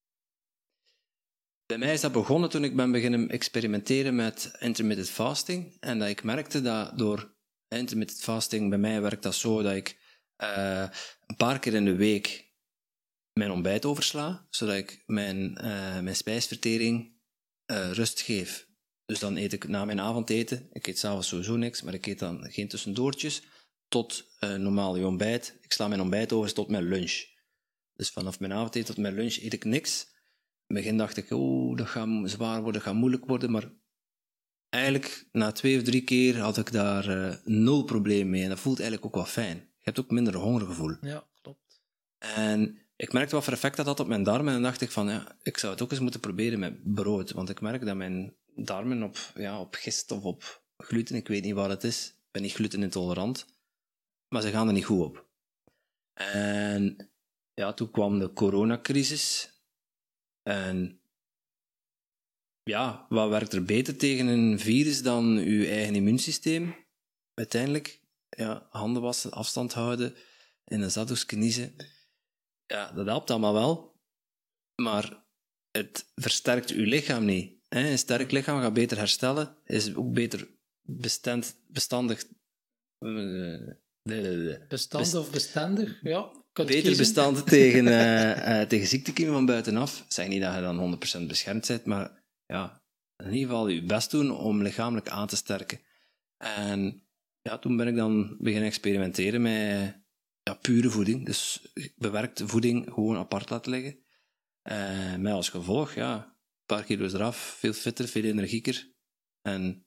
bij mij is dat begonnen toen ik ben beginnen experimenteren met intermittent fasting. En dat ik merkte dat door intermittent fasting, bij mij werkt dat zo dat ik uh, een paar keer in de week mijn ontbijt oversla, zodat ik mijn, uh, mijn spijsvertering uh, rust geef. Dus dan eet ik na mijn avondeten, ik eet s'avonds sowieso niks, maar ik eet dan geen tussendoortjes, tot uh, normaal je ontbijt. Ik sla mijn ontbijt over tot mijn lunch. Dus vanaf mijn avondeten tot mijn lunch eet ik niks. In het begin dacht ik, oh, dat gaat zwaar worden, dat gaat moeilijk worden, maar eigenlijk na twee of drie keer had ik daar uh, nul probleem mee. En dat voelt eigenlijk ook wel fijn. Je hebt ook minder hongergevoel. Ja, klopt. En ik merkte wat voor effect dat had op mijn darmen en dan dacht ik van, ja, ik zou het ook eens moeten proberen met brood, want ik merk dat mijn darmen op, ja, op gist of op gluten, ik weet niet wat het is, ik ben niet glutenintolerant, maar ze gaan er niet goed op. En ja, toen kwam de coronacrisis en ja, wat werkt er beter tegen een virus dan uw eigen immuunsysteem? Uiteindelijk, ja, handen wassen, afstand houden, in een zaddoek kniezen. Ja, dat helpt allemaal wel, maar het versterkt uw lichaam niet. Een sterk lichaam gaat beter herstellen, is ook beter bestand, bestandig... Bestand of bestendig, ja. Beter kiezen. Bestand tegen, uh, uh, tegen ziektekiemen van buitenaf. Ik zeg niet dat je dan honderd procent beschermd bent, maar ja, in ieder geval je best doen om lichamelijk aan te sterken. En ja, toen ben ik dan beginnen experimenteren met ja, pure voeding, dus bewerkte voeding gewoon apart laten liggen. Uh, met als gevolg, ja, een paar kilo's eraf, veel fitter, veel energieker. En,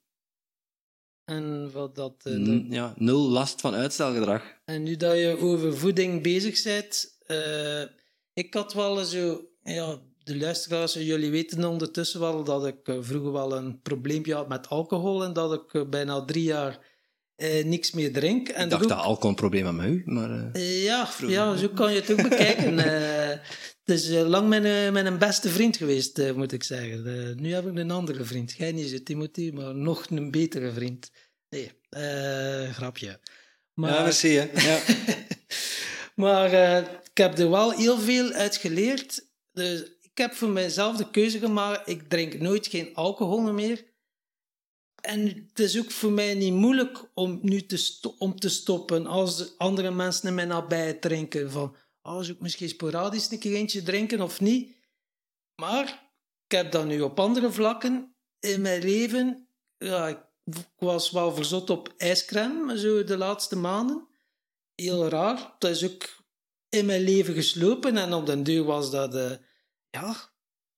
en wat dat... Uh, n- ja, nul last van uitstelgedrag. En nu dat je over voeding bezig bent, uh, ik had wel zo... Ja, de luisteraars, jullie weten ondertussen wel dat ik uh, vroeger wel een probleempje had met alcohol en dat ik uh, bijna drie jaar uh, niks meer drink. En ik dacht ook... dat alcohol een probleem had met u, maar... Uh, uh, ja, ja, zo kan je het ook bekijken. Uh, het is uh, lang mijn, uh, mijn beste vriend geweest, uh, moet ik zeggen. Uh, nu heb ik een andere vriend. Jij niet zo, Timothy, maar nog een betere vriend. Nee, uh, grapje. Maar... Ja, merci, hè. Ja. maar uh, ik heb er wel heel veel uit geleerd. Dus ik heb voor mezelf de keuze gemaakt, ik drink nooit geen alcohol meer. En het is ook voor mij niet moeilijk om nu te, sto- om te stoppen als andere mensen in mijn nabij drinken. Van, oh, zou ik misschien sporadisch een keer eentje drinken of niet? Maar ik heb dat nu op andere vlakken in mijn leven. Ja, ik, ik was wel verzot op ijscrème, zo de laatste maanden. Heel raar. Dat is ook in mijn leven geslopen. En op den duur was dat... Uh, ja...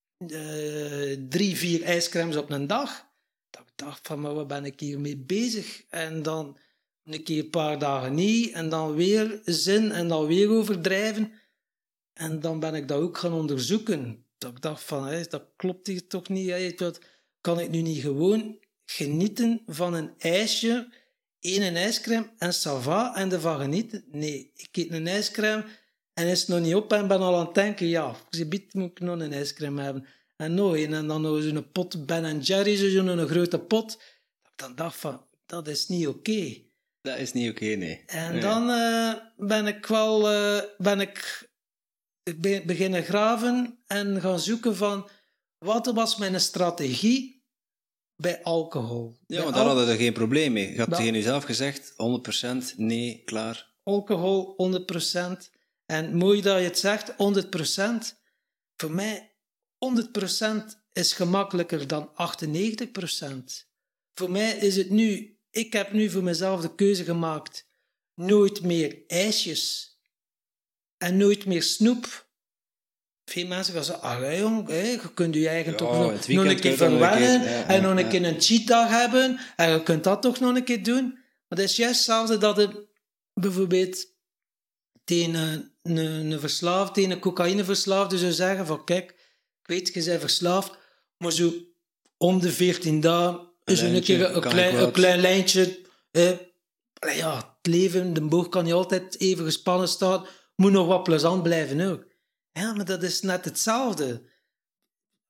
Uh, drie, vier ijscremes op een dag. Dat ik dacht van, maar wat ben ik hiermee bezig? En dan een keer een paar dagen niet. En dan weer zin. En dan weer overdrijven. En dan ben ik dat ook gaan onderzoeken. Dat ik dacht van, hey, dat klopt hier toch niet. Hey, dat kan ik nu niet gewoon genieten van een ijsje... Eén ijscrème en ça va, en ervan genieten. Nee, ik eet een ijscrème en is het nog niet op en ben al aan het denken, ja, ziet moet ik nog een ijscrème hebben. En nog een, en dan nog zo'n pot Ben en Jerry's, zo'n grote pot. Dat ik dan dacht van, dat is niet oké. Okay. Dat is niet oké, okay, nee. En nee. dan uh, ben ik wel, uh, ben ik, ik be- beginnen graven en gaan zoeken van, wat was mijn strategie bij alcohol. Ja, bij want daar al- hadden we geen probleem mee. Je had bij... tegen jezelf gezegd, honderd procent, nee, klaar. Alcohol, honderd procent. En mooi dat je het zegt, honderd procent. Voor mij, honderd procent is gemakkelijker dan achtennegentig procent. Voor mij is het nu... Ik heb nu voor mezelf de keuze gemaakt. Nooit meer ijsjes. En nooit meer snoep. Veel mensen gaan zeggen, ah jong, hé, je kunt je eigen Ja, toch nog, het nog weekend een keer kun je dan een keer- verwennen. ja, en ja, nog een ja. keer een cheatdag hebben. En je kunt dat toch nog een keer doen. Maar dat is juist hetzelfde dat je bijvoorbeeld tegen een, een, een verslaafd, tegen een cocaïneverslaafde zou zeggen van kijk, ik weet, je bent verslaafd, maar zo om de veertien dagen is er een lijntje, keer een kan klein, ik een wat. klein lijntje. Eh, ja, het leven, de boog kan niet altijd even gespannen staan, moet nog wat plezant blijven ook. Ja, maar dat is net hetzelfde.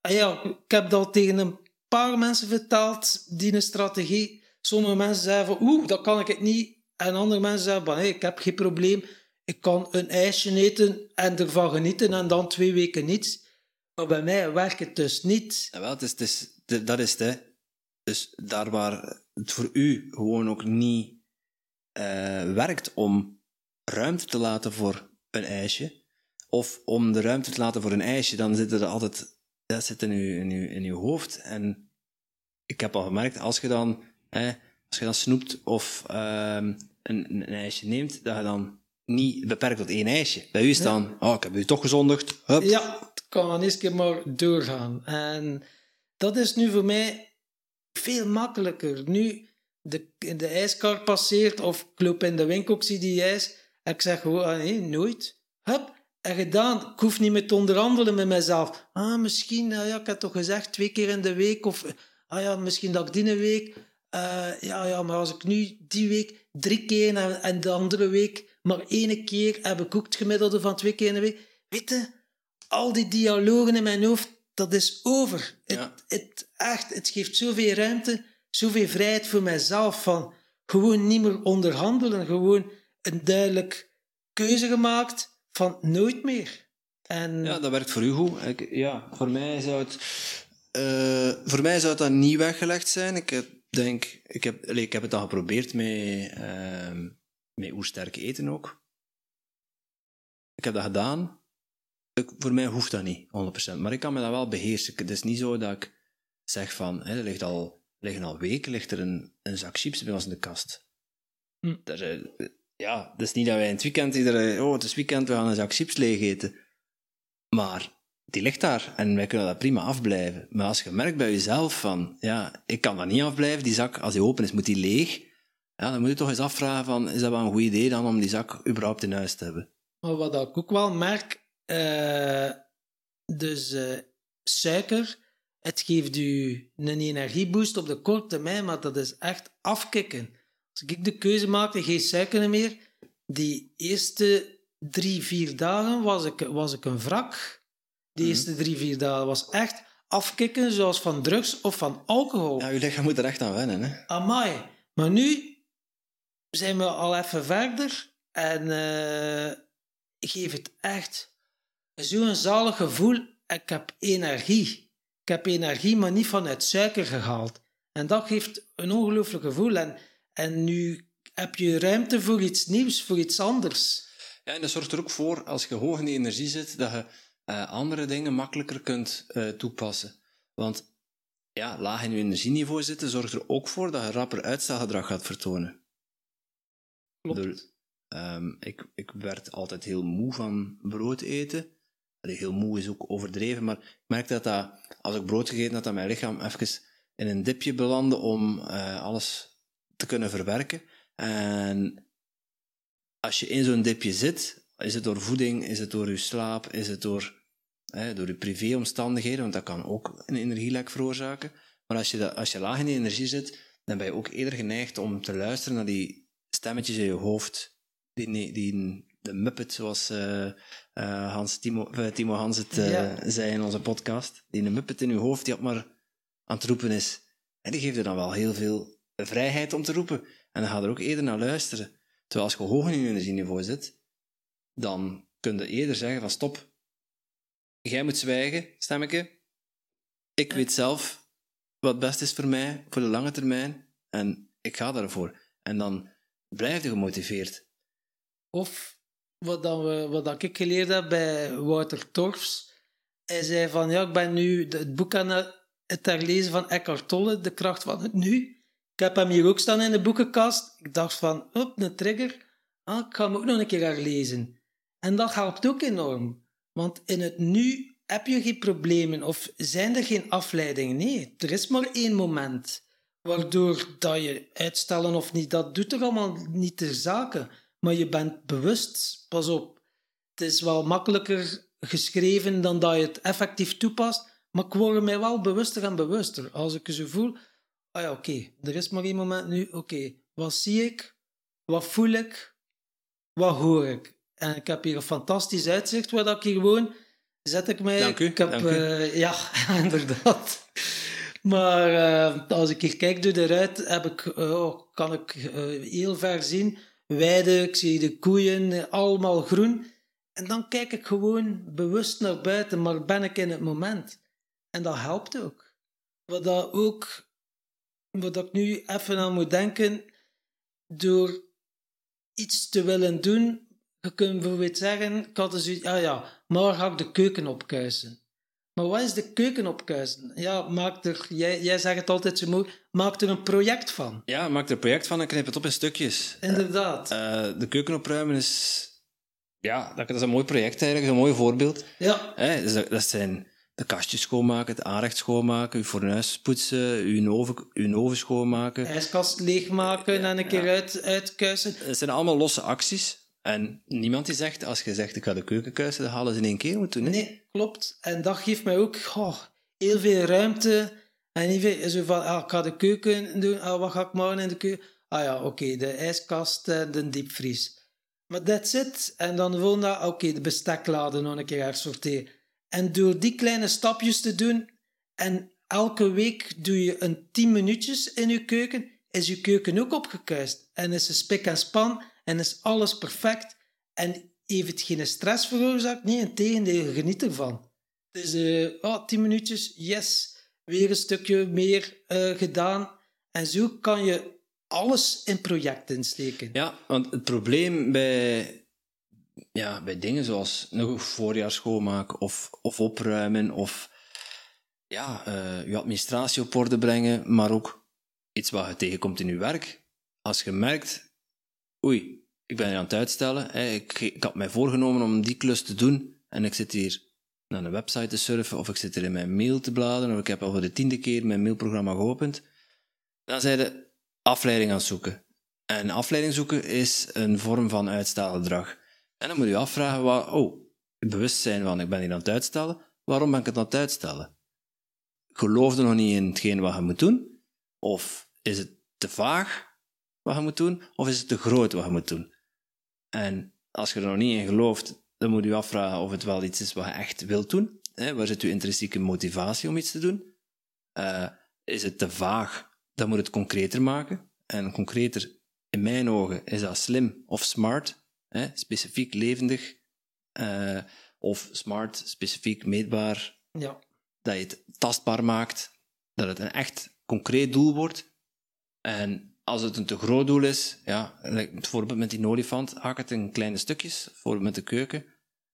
Ah ja, ik heb dat tegen een paar mensen verteld, die een strategie. Sommige mensen zeggen van, oeh, dat kan ik het niet. En andere mensen zeggen van, hey, ik heb geen probleem. Ik kan een ijsje eten en ervan genieten en dan twee weken niets. Maar bij mij werkt het dus niet. Ja, wel, het is, het is, de- dat is het, hè. Dus daar waar het voor u gewoon ook niet eh, werkt om ruimte te laten voor een ijsje, of om de ruimte te laten voor een ijsje, dan zit er altijd, dat zit in uw, in uw, in uw hoofd. En ik heb al gemerkt, als je dan, hè, als je dan snoept of ehm, een, een ijsje neemt, dat je dan niet beperkt tot één ijsje. Bij u is het dan, oh, ik heb u toch gezondigd, hup. Ja, het kan eens keer maar doorgaan. En dat is nu voor mij veel makkelijker. Nu de, de ijskar passeert of ik loop in de winkel, ik zie die ijs en ik zeg gewoon, ah, nee, nooit. Hup, en gedaan. Ik hoef niet meer te onderhandelen met mezelf. Ah, misschien, ah, ja, ik heb toch gezegd twee keer in de week of, ah ja, misschien dat ik die week, uh, ja, ja, maar als ik nu die week drie keer en, en de andere week maar één keer heb ik ook het gemiddelde van twee keer in de week. Weet je, al die dialogen in mijn hoofd, dat is over. Ja. Het, het, echt, het geeft zoveel ruimte, zoveel vrijheid voor mijzelf. Van gewoon niet meer onderhandelen. Gewoon een duidelijk keuze gemaakt van nooit meer. En Ja, dat werkt voor u goed. Ik, ja, voor mij zou het... eh, voor mij zou het dan niet weggelegd zijn. Ik heb, denk... Ik heb, allee, ik heb het al geprobeerd met, uh, met oersterk eten ook. Ik heb dat gedaan. Ik, voor mij hoeft dat niet, honderd procent. Maar ik kan me dat wel beheersen. Het is niet zo dat ik zeg van... Hè, er ligt al, liggen al weken ligt er een, een zak chips bij ons in de kast. Hm. Dat, is, ja, het is niet dat wij in het weekend... Iedere, oh, het is weekend, we gaan een zak chips leeg eten. Maar die ligt daar en wij kunnen dat prima afblijven. Maar als je merkt bij jezelf van... Ja, ik kan dat niet afblijven. Die zak, als die open is, moet die leeg. Ja, dan moet je toch eens afvragen van... Is dat wel een goed idee dan om die zak überhaupt in huis te hebben? Maar wat ik ook wel merk... Uh, dus uh, suiker, het geeft u een energieboost op de korte termijn, maar dat is echt afkicken. Als ik de keuze maakte, geen suiker meer, die eerste drie, vier dagen was ik, was ik een wrak. Die eerste mm-hmm. drie, vier dagen was echt afkicken, zoals van drugs of van alcohol. Ja, uw lichaam moet er echt aan wennen, hè? Amai. Maar nu zijn we al even verder en uh, ik geef het echt zo'n zalig gevoel. Ik heb energie. Ik heb energie, maar niet vanuit suiker gehaald. En dat geeft een ongelooflijk gevoel. En, en nu heb je ruimte voor iets nieuws, voor iets anders. Ja, en dat zorgt er ook voor, als je hoog in die energie zit, dat je uh, andere dingen makkelijker kunt uh, toepassen. Want ja, laag in je energieniveau zitten zorgt er ook voor dat je rapper uitstelgedrag gaat vertonen. Klopt. Door, um, ik, ik werd altijd heel moe van brood eten. Allee, heel moe is ook overdreven, maar ik merkte dat, dat als ik brood gegeten had, dat mijn lichaam even in een dipje belandde om uh, alles te kunnen verwerken. En als je in zo'n dipje zit, is het door voeding, is het door je slaap, is het door, eh, door je privéomstandigheden, want dat kan ook een energielek veroorzaken. Maar als je, dat, als je laag in die energie zit, dan ben je ook eerder geneigd om te luisteren naar die stemmetjes in je hoofd, die, die de Muppet, zoals uh, uh, Hans, Timo, uh, Timo Hans het uh, ja. zei in onze podcast. Die een Muppet in je hoofd die op maar aan het roepen is. En die geeft er dan wel heel veel vrijheid om te roepen. En dan ga je er ook eerder naar luisteren. Terwijl als je hoog in je energieniveau zit, dan kun je eerder zeggen van stop. Jij moet zwijgen, stemmeke. Ik weet zelf wat best is voor mij, voor de lange termijn. En ik ga daarvoor. En dan blijf je gemotiveerd. Of wat, dan we, wat ik geleerd heb bij Wouter Torfs. Hij zei van, ja, ik ben nu het boek aan het herlezen van Eckhart Tolle, De kracht van het nu. Ik heb hem hier ook staan in de boekenkast. Ik dacht van, op, een trigger. Ah, ik ga hem ook nog een keer herlezen. En dat helpt ook enorm. Want in het nu heb je geen problemen of zijn er geen afleidingen. Nee, er is maar één moment. Waardoor dat je uitstellen of niet, dat doet er allemaal niet ter zake. Maar je bent bewust, pas op, het is wel makkelijker geschreven dan dat je het effectief toepast, maar ik word mij wel bewuster en bewuster. Als ik zo voel, ah ja, oké, okay, er is maar één moment nu, oké, okay, wat zie ik, wat voel ik, wat hoor ik? En ik heb hier een fantastisch uitzicht waar ik hier woon, zet ik mij. Dank u, Ik heb, dank u. Uh, ja, inderdaad. Maar uh, als ik hier kijk door de ruit, heb ik, uh, kan ik uh, heel ver zien. Weiden, ik zie de koeien, allemaal groen. En dan kijk ik gewoon bewust naar buiten, maar ben ik in het moment. En dat helpt ook. Wat dat ook, wat ik nu even aan moet denken, door iets te willen doen, je kunt bijvoorbeeld zeggen, ik had dus, ja ja, morgen ga ik de keuken opkuisen. Maar wat is de keuken opkuisen? Ja, maak er, jij, jij zegt het altijd zo mooi, maak er een project van. Ja, maak er een project van en knip het op in stukjes. Inderdaad. Uh, de keuken opruimen is... Ja, dat is een mooi project eigenlijk, een mooi voorbeeld. Ja. Hè, dus dat, dat zijn de kastjes schoonmaken, het aanrecht schoonmaken, uw fornuis poetsen, uw oven, uw oven schoonmaken. IJskast leegmaken ja, en een keer ja. uit, uitkuisen. Het zijn allemaal losse acties. En niemand die zegt, als je zegt ik ga de keuken kuisen, dan halen ze in één keer moeten doen. Hè? Nee, klopt. En dat geeft mij ook oh, heel veel ruimte. En even zo van, ah, ik ga de keuken doen, ah, wat ga ik morgen in de keuken? Ah ja, oké, okay, de ijskast en de diepvries. Maar that's it. En dan volgende dag, oké, okay, de besteklade nog een keer hersorteren. En door die kleine stapjes te doen, en elke week doe je een tien minuutjes in je keuken, is je keuken ook opgekuist. En is ze spik en span, en is alles perfect. En heeft het geen stress veroorzaakt? Nee, integendeel, geniet ervan. Dus uh, oh, tien minuutjes, yes, weer een stukje meer uh, gedaan. En zo kan je alles in projecten steken. Ja, want het probleem bij, ja, bij dingen zoals nog voorjaar schoonmaken of, of opruimen of ja, uh, je administratie op orde brengen, maar ook iets wat je tegenkomt in je werk. Als je merkt, oei, ik ben hier aan het uitstellen, hè, ik, ik had mij voorgenomen om die klus te doen en ik zit hier naar een website te surfen of ik zit hier in mijn mail te bladeren of ik heb al voor de tiende keer mijn mailprogramma geopend, dan zijn de afleiding aan het zoeken. En afleiding zoeken is een vorm van uitstelgedrag. En dan moet je je afvragen, wat, oh, bewust zijn van, ik ben hier aan het uitstellen, waarom ben ik het aan het uitstellen? Geloof je nog niet in hetgeen wat je moet doen? Of is het te vaag wat je moet doen? Of is het te groot wat je moet doen? En als je er nog niet in gelooft, dan moet je je afvragen of het wel iets is wat je echt wilt doen. Hè? Waar zit je intrinsieke motivatie om iets te doen? Uh, is het te vaag? Dan moet het concreter maken. En concreter, in mijn ogen, is dat slim of smart. Hè? Specifiek levendig. Uh, of smart, specifiek meetbaar. Ja. Dat je het tastbaar maakt. Dat het een echt concreet doel wordt. En als het een te groot doel is, ja, bijvoorbeeld met die olifant, hak het in kleine stukjes, bijvoorbeeld met de keuken.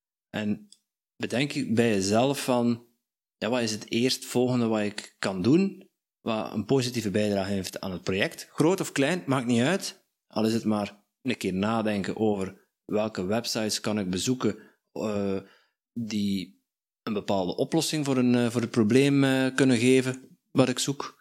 En bedenk je bij jezelf van, ja, wat is het eerstvolgende wat ik kan doen, wat een positieve bijdrage heeft aan het project. Groot of klein, maakt niet uit. Al is het maar een keer nadenken over welke websites kan ik bezoeken uh, die een bepaalde oplossing voor, een, uh, voor het probleem uh, kunnen geven wat ik zoek.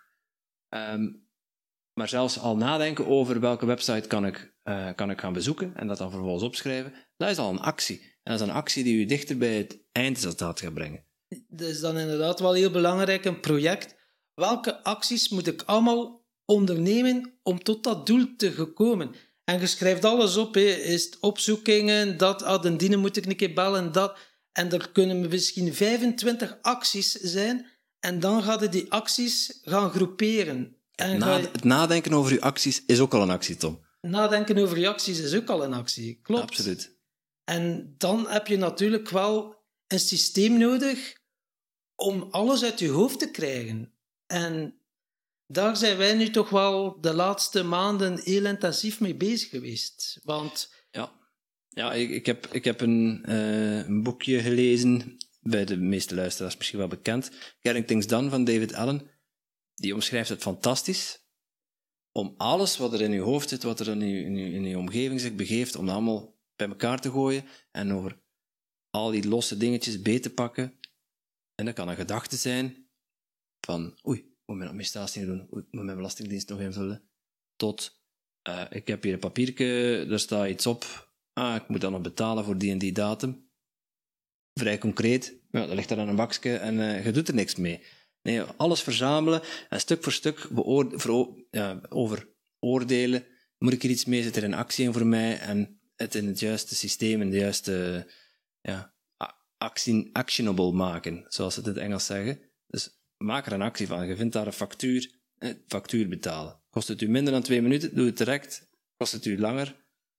Um, maar zelfs al nadenken over welke website kan ik, uh, kan ik gaan bezoeken en dat dan vervolgens opschrijven, dat is al een actie. En dat is een actie die u dichter bij het eindresultaat gaat brengen. Dat is dan inderdaad wel heel belangrijk, een project. Welke acties moet ik allemaal ondernemen om tot dat doel te komen? En je schrijft alles op, hè. Is het opzoekingen, dat, ah, den dienen moet ik een keer bellen, dat. En er kunnen misschien vijfentwintig acties zijn en dan ga je die acties gaan groeperen. En Na, je... Het nadenken over je acties is ook al een actie, Tom. Nadenken over je acties is ook al een actie, klopt. Absoluut. En dan heb je natuurlijk wel een systeem nodig om alles uit je hoofd te krijgen. En daar zijn wij nu toch wel de laatste maanden heel intensief mee bezig geweest. Want... Ja, ja ik, ik, heb, ik heb een, uh, een boekje gelezen, bij de meeste luisteraars misschien wel bekend, Getting Things Done van David Allen. Die omschrijft het fantastisch, om alles wat er in je hoofd zit, wat er in je, in je, in je omgeving zich begeeft, om dat allemaal bij elkaar te gooien en over al die losse dingetjes beet te pakken. En dat kan een gedachte zijn van, oei, ik moet mijn administratie nog doen, oei, ik moet mijn belastingdienst nog invullen, tot, uh, ik heb hier een papiertje, daar staat iets op, ah, ik moet dan nog betalen voor die en die datum. Vrij concreet, ja, dat ligt daar aan een bakje en uh, je doet er niks mee. Nee, alles verzamelen en stuk voor stuk beoorde- vero- ja, over oordelen. Moet ik er iets mee? Zit er een actie in voor mij? En het in het juiste systeem, in de juiste ja, action, actionable maken, zoals ze het in het Engels zeggen. Dus maak er een actie van. Je vindt daar een factuur, eh, factuur betalen. Kost het u minder dan twee minuten, doe het direct. Kost het u langer,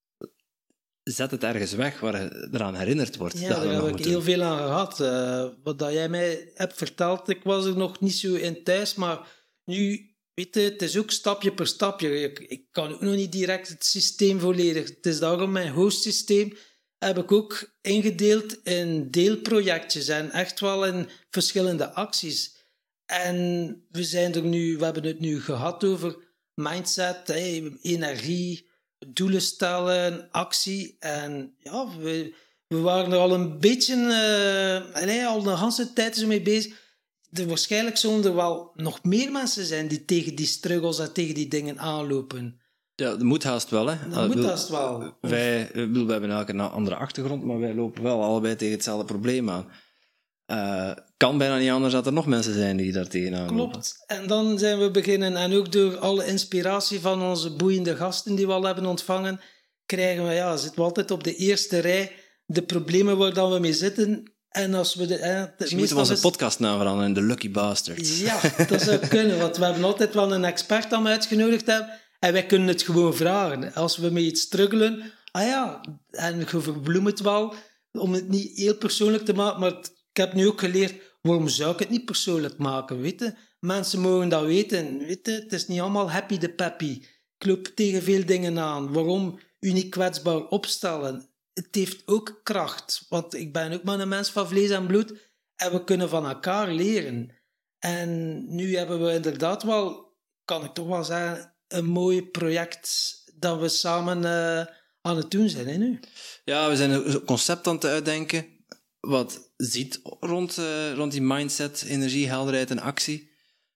zet het ergens weg waar je eraan herinnerd wordt. Ja, dat daar je nog heb ik moet heel doen. veel aan gehad. Uh, wat dat jij mij hebt verteld, ik was er nog niet zo in thuis, maar nu, weet je, het is ook stapje per stapje. Ik, ik kan ook nog niet direct het systeem volledig. Het is daarom mijn host-systeem heb ik ook ingedeeld in deelprojectjes en echt wel in verschillende acties. En we zijn er nu, we hebben het nu gehad over mindset, hey, energie, doelen stellen, actie. En ja, we, we waren er al een beetje, uh, allez, al de hele tijd zo mee bezig. Er waarschijnlijk zullen er wel nog meer mensen zijn die tegen die struggles en tegen die dingen aanlopen. Ja, dat moet haast wel, hè. Dat moet haast wel. Wij, we hebben elke een andere achtergrond, maar wij lopen wel allebei tegen hetzelfde probleem aan. Uh, kan bijna niet anders dat er nog mensen zijn die daar tegenaan lopen. Klopt. En dan zijn we beginnen, en ook door alle inspiratie van onze boeiende gasten die we al hebben ontvangen, krijgen we, ja, zitten we altijd op de eerste rij, de problemen waar dan we mee zitten. En als we de, eh, dus moeten we onze is... podcastnaam veranderen in The Lucky Bastards. Ja, dat zou kunnen, want we hebben altijd wel een expert aan uitgenodigd hebben, en wij kunnen het gewoon vragen. Als we met iets struggelen, ah ja, en je verbloemt het wel, om het niet heel persoonlijk te maken, maar ik heb nu ook geleerd, waarom zou ik het niet persoonlijk maken, weet je? Mensen mogen dat weten, weet je? Het is niet allemaal happy de peppy. Ik loop tegen veel dingen aan. Waarom u niet kwetsbaar opstellen? Het heeft ook kracht, want ik ben ook maar een mens van vlees en bloed en we kunnen van elkaar leren. En nu hebben we inderdaad wel, kan ik toch wel zeggen, een mooi project dat we samen uh, aan het doen zijn, hè, nu. Ja, we zijn een concept aan het uitdenken wat ziet rond, uh, rond die mindset, energie, helderheid en actie.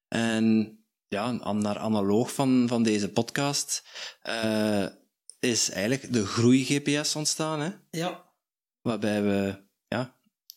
En ja, naar analoog van, van deze podcast uh, is eigenlijk de groei-G P S ontstaan. Hè? Ja. Waarbij we ja,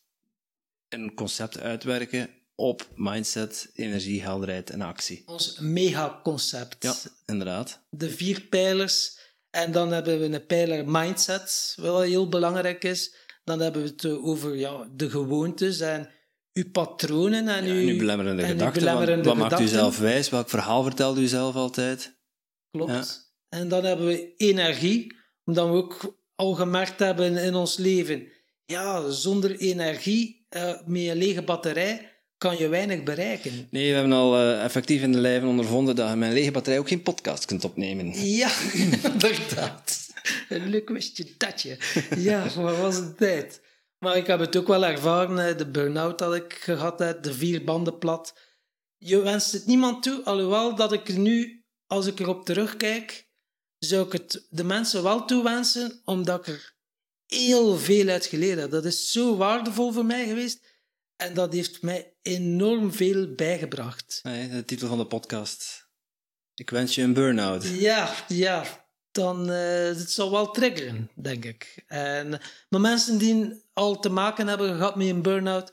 een concept uitwerken op mindset, energie, helderheid en actie. Ons megaconcept. Ja, inderdaad. De vier pijlers. En dan hebben we een pijler mindset, wat heel belangrijk is. Dan hebben we het over ja, de gewoontes en uw patronen en, ja, uw, en uw belemmerende en gedachten. uw belemmerende wat wat maakt u gedachten. zelf wijs? Welk verhaal vertelt u zelf altijd? Klopt. Ja. En dan hebben we energie, omdat we ook al gemerkt hebben in ons leven. Ja, zonder energie, uh, met een lege batterij, kan je weinig bereiken. Nee, we hebben al uh, effectief in de lijven ondervonden dat je met een lege batterij ook geen podcast kunt opnemen. Ja, inderdaad. Leuk wist je dat je. Ja, wat was het tijd. Maar ik heb het ook wel ervaren, de burn-out dat ik gehad heb, de vier banden plat. Je wenst het niemand toe, alhoewel dat ik er nu, als ik erop terugkijk, zou ik het de mensen wel toewensen, omdat ik er heel veel uit geleerd heb. Dat is zo waardevol voor mij geweest en dat heeft mij enorm veel bijgebracht. Nee, de titel van de podcast. Ik wens je een burn-out. Ja, ja. Dan uh, het zal wel triggeren, denk ik. En, maar mensen die al te maken hebben gehad met een burn-out,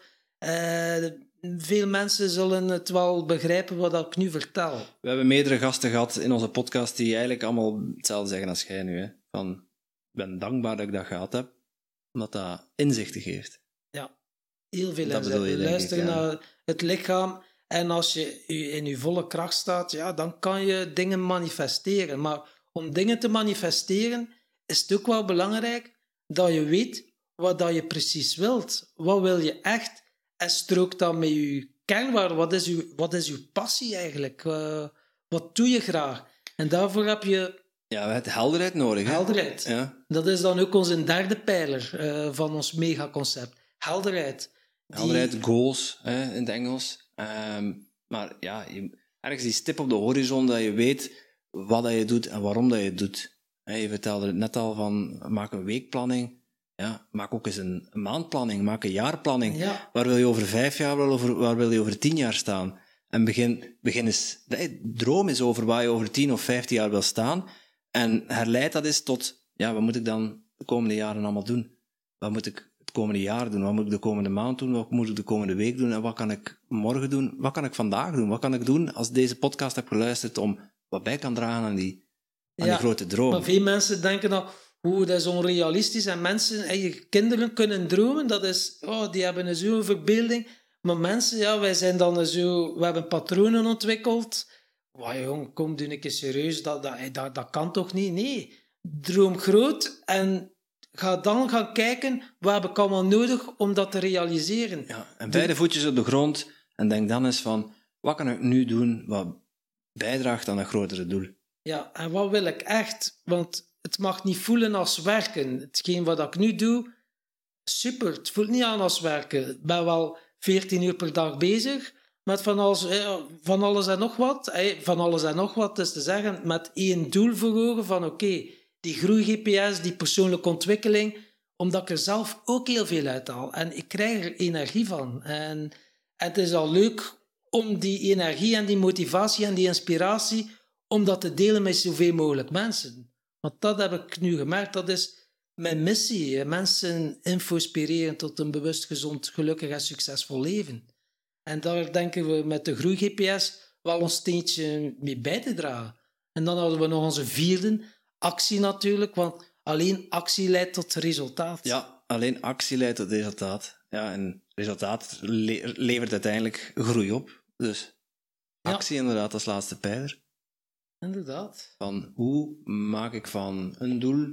uh, veel mensen zullen het wel begrijpen wat ik nu vertel. We hebben meerdere gasten gehad in onze podcast die eigenlijk allemaal hetzelfde zeggen als jij nu. Hè? Van, ik ben dankbaar dat ik dat gehad heb, omdat dat inzichten geeft. Ja, heel veel dat bedoel je, denk luister ik, ja. naar het lichaam. En als je in je volle kracht staat, ja, dan kan je dingen manifesteren. Maar om dingen te manifesteren is het ook wel belangrijk dat je weet wat dat je precies wilt. Wat wil je echt? En strook dan met je kernwaarde. Wat is je, wat is je passie eigenlijk? Uh, wat doe je graag? En daarvoor heb je... Ja, we hebben helderheid nodig. Hè? Helderheid. Ja. Dat is dan ook onze derde pijler uh, van ons megaconcept. Helderheid. Die... Helderheid, goals hè, in het Engels. Um, maar ja, je, ergens die stip op de horizon dat je weet wat dat je doet en waarom dat je het doet. Je vertelde het net al van, maak een weekplanning. Ja, maak ook eens een maandplanning, maak een jaarplanning. Ja. Waar wil je over vijf jaar, over, waar wil je over tien jaar staan? En begin, begin eens, droom eens over waar je over tien of vijftien jaar wil staan. En herleid dat eens tot, ja, wat moet ik dan de komende jaren allemaal doen? Wat moet ik het komende jaar doen? Wat moet ik de komende maand doen? Wat moet ik de komende week doen? En wat kan ik morgen doen? Wat kan ik vandaag doen? Wat kan ik doen als ik deze podcast heb geluisterd om wat bij kan dragen aan die, aan ja, die grote droom? Maar veel mensen denken dan, hoe dat is onrealistisch. En mensen, en je kinderen kunnen dromen, dat is, oh, die hebben zo'n verbeelding. Maar mensen, ja, wij zijn dan zo, we hebben patronen ontwikkeld. Wauw, jong, kom, doe een keer serieus, dat, dat, dat, dat kan toch niet? Nee, droom groot en ga dan gaan kijken, wat heb ik allemaal nodig om dat te realiseren. Ja, en beide voetjes op de grond en denk dan eens van, wat kan ik nu doen wat bijdraagt aan een grotere doel? Ja, en wat wil ik echt? Want het mag niet voelen als werken. Hetgeen wat ik nu doe, super, het voelt niet aan als werken. Ik ben wel veertien uur per dag bezig met van alles, van alles en nog wat. Van alles en nog wat, dus te zeggen, met één doel voor ogen van oké, okay, die groei-G P S, die persoonlijke ontwikkeling, omdat ik er zelf ook heel veel uithaal. En ik krijg er energie van. En, en het is al leuk om die energie en die motivatie en die inspiratie, om dat te delen met zoveel mogelijk mensen. Want dat heb ik nu gemerkt, dat is mijn missie. Mensen inspireren tot een bewust, gezond, gelukkig en succesvol leven. En daar denken we met de groei-G P S wel ons steentje mee bij te dragen. En dan hadden we nog onze vierde, actie natuurlijk, want alleen actie leidt tot resultaat. Ja, alleen actie leidt tot resultaat. Ja, en resultaat le- levert uiteindelijk groei op. Dus actie ja. Inderdaad als laatste pijler. Inderdaad. Van hoe maak ik van een doel,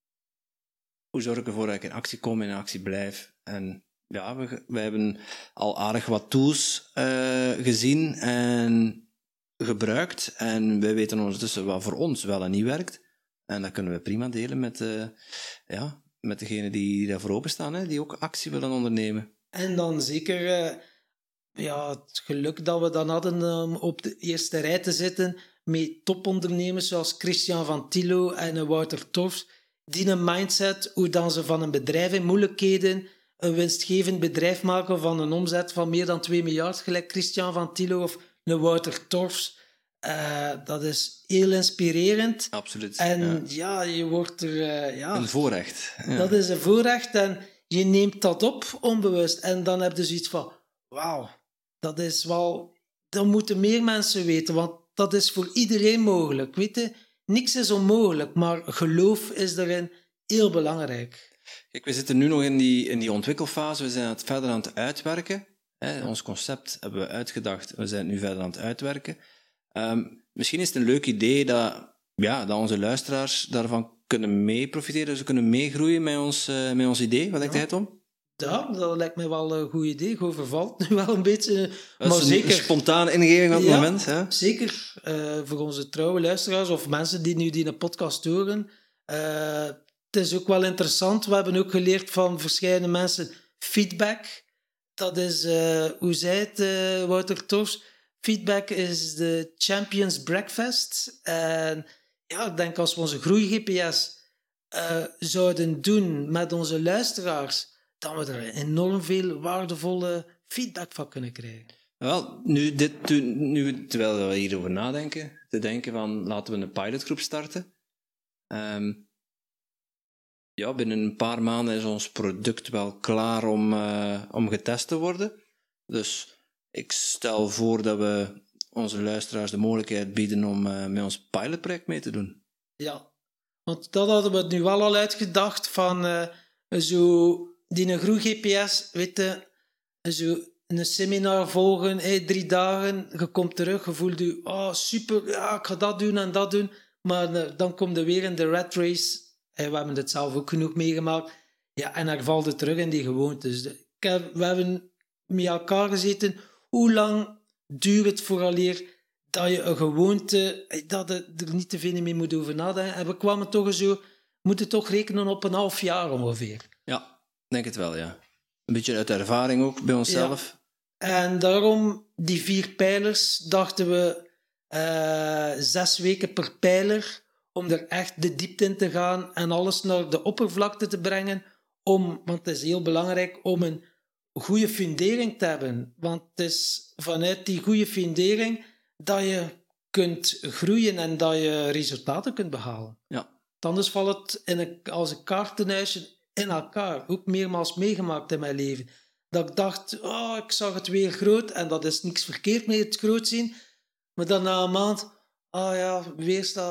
hoe zorg ik ervoor dat ik in actie kom en in actie blijf. En ja, we, we hebben al aardig wat tools uh, gezien en gebruikt. En wij weten ondertussen wat voor ons wel en niet werkt. En dat kunnen we prima delen met, uh, ja, met degenen die, die daarvoor openstaan, hè, die ook actie willen ondernemen. En dan zeker uh, ja, het geluk dat we dan hadden om op de eerste rij te zitten met topondernemers zoals Christian van Thilo en Wouter Torfs, die een mindset, hoe dan ze van een bedrijf in moeilijkheden een winstgevend bedrijf maken van een omzet van meer dan twee miljard, gelijk Christian van Thilo of een Wouter Torfs. Uh, dat is heel inspirerend. Absoluut. En ja, ja je wordt er... Uh, ja, een voorrecht. Ja. Dat is een voorrecht en je neemt dat op, onbewust. En dan heb je zoiets van, wauw, dat is wel... Dat moeten meer mensen weten, want dat is voor iedereen mogelijk. Weet je, niks is onmogelijk, maar geloof is daarin heel belangrijk. Kijk, we zitten nu nog in die, in die ontwikkelfase. We zijn het verder aan het uitwerken. Hè. Ja. Ons concept hebben we uitgedacht. We zijn het nu verder aan het uitwerken. Um, misschien is het een leuk idee dat, ja, dat onze luisteraars daarvan kunnen mee profiteren. Ze kunnen meegroeien met ons, uh, met ons idee. Wat denkt ja. jij, Tom? Ja, dat lijkt mij wel een goed idee. Gewoon vervalt nu wel een beetje. Dat maar is een, zeker, een spontane ingeving op het ja, moment. Hè? Zeker. Uh, voor onze trouwe luisteraars of mensen die nu die een podcast horen. Uh, het is ook wel interessant. We hebben ook geleerd van verschillende mensen feedback. Dat is, uh, hoe zei het uh, Wouter Torfs? Feedback is de Champions Breakfast. En ja, ik denk als we onze groei-G P S uh, zouden doen met onze luisteraars, dat we er enorm veel waardevolle feedback van kunnen krijgen. Wel, nu, dit, nu terwijl we hierover nadenken, te denken van laten we een pilotgroep starten. Um, ja, binnen een paar maanden is ons product wel klaar om, uh, om getest te worden. Dus ik stel voor dat we onze luisteraars de mogelijkheid bieden om uh, met ons pilotproject mee te doen. Ja, want dat hadden we nu wel al uitgedacht van uh, zo die een groei-G P S, weet je, zo een seminar volgen, hey, drie dagen, je komt terug, je voelt je, oh super, ja, ik ga dat doen en dat doen, maar uh, dan komt er weer in de rat race, hey, we hebben het zelf ook genoeg meegemaakt, ja, en dan valt het terug in die gewoontes. Ik heb, we hebben met elkaar gezeten, hoe lang duurt het vooraleer dat je een gewoonte, dat je er niet te veel mee moet over nadenken. En we kwamen toch zo, moeten toch rekenen op een half jaar ongeveer. Ja, denk het wel, ja. Een beetje uit ervaring ook bij onszelf. Ja. En daarom, die vier pijlers, dachten we uh, zes weken per pijler, om er echt de diepte in te gaan en alles naar de oppervlakte te brengen, om, want het is heel belangrijk om een goede fundering te hebben. Want het is vanuit die goede fundering dat je kunt groeien en dat je resultaten kunt behalen. Ja. Anders valt het in een, als een kaartenhuisje in elkaar. Ook meermaals meegemaakt in mijn leven. Dat ik dacht, oh, ik zag het weer groot. En dat is niks verkeerd met het groot zien. Maar dan na een maand, ah oh ja, weer staat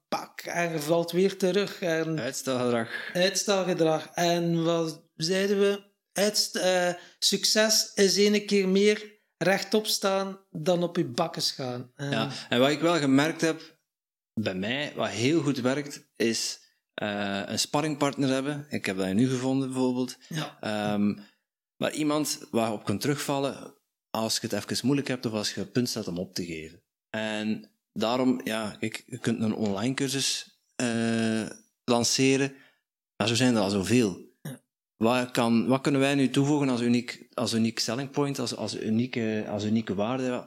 pak, en je valt weer terug. En Uitstelgedrag. Uitstelgedrag. En wat zeiden we? Uitst- uh, succes is één keer meer rechtop staan dan op je bakkes gaan. En... Ja, en wat ik wel gemerkt heb, bij mij, wat heel goed werkt, is uh, een sparringpartner hebben. Ik heb dat nu gevonden, bijvoorbeeld. Ja. Um, maar iemand waarop je kunt terugvallen als je het even moeilijk hebt of als je het punt staat om op te geven. En daarom, ja, kijk, je kunt een online cursus uh, lanceren, maar zo zijn er al zoveel. Ja. Wat, kan, wat kunnen wij nu toevoegen als uniek, als uniek selling point, als, als, unieke, als unieke waarde?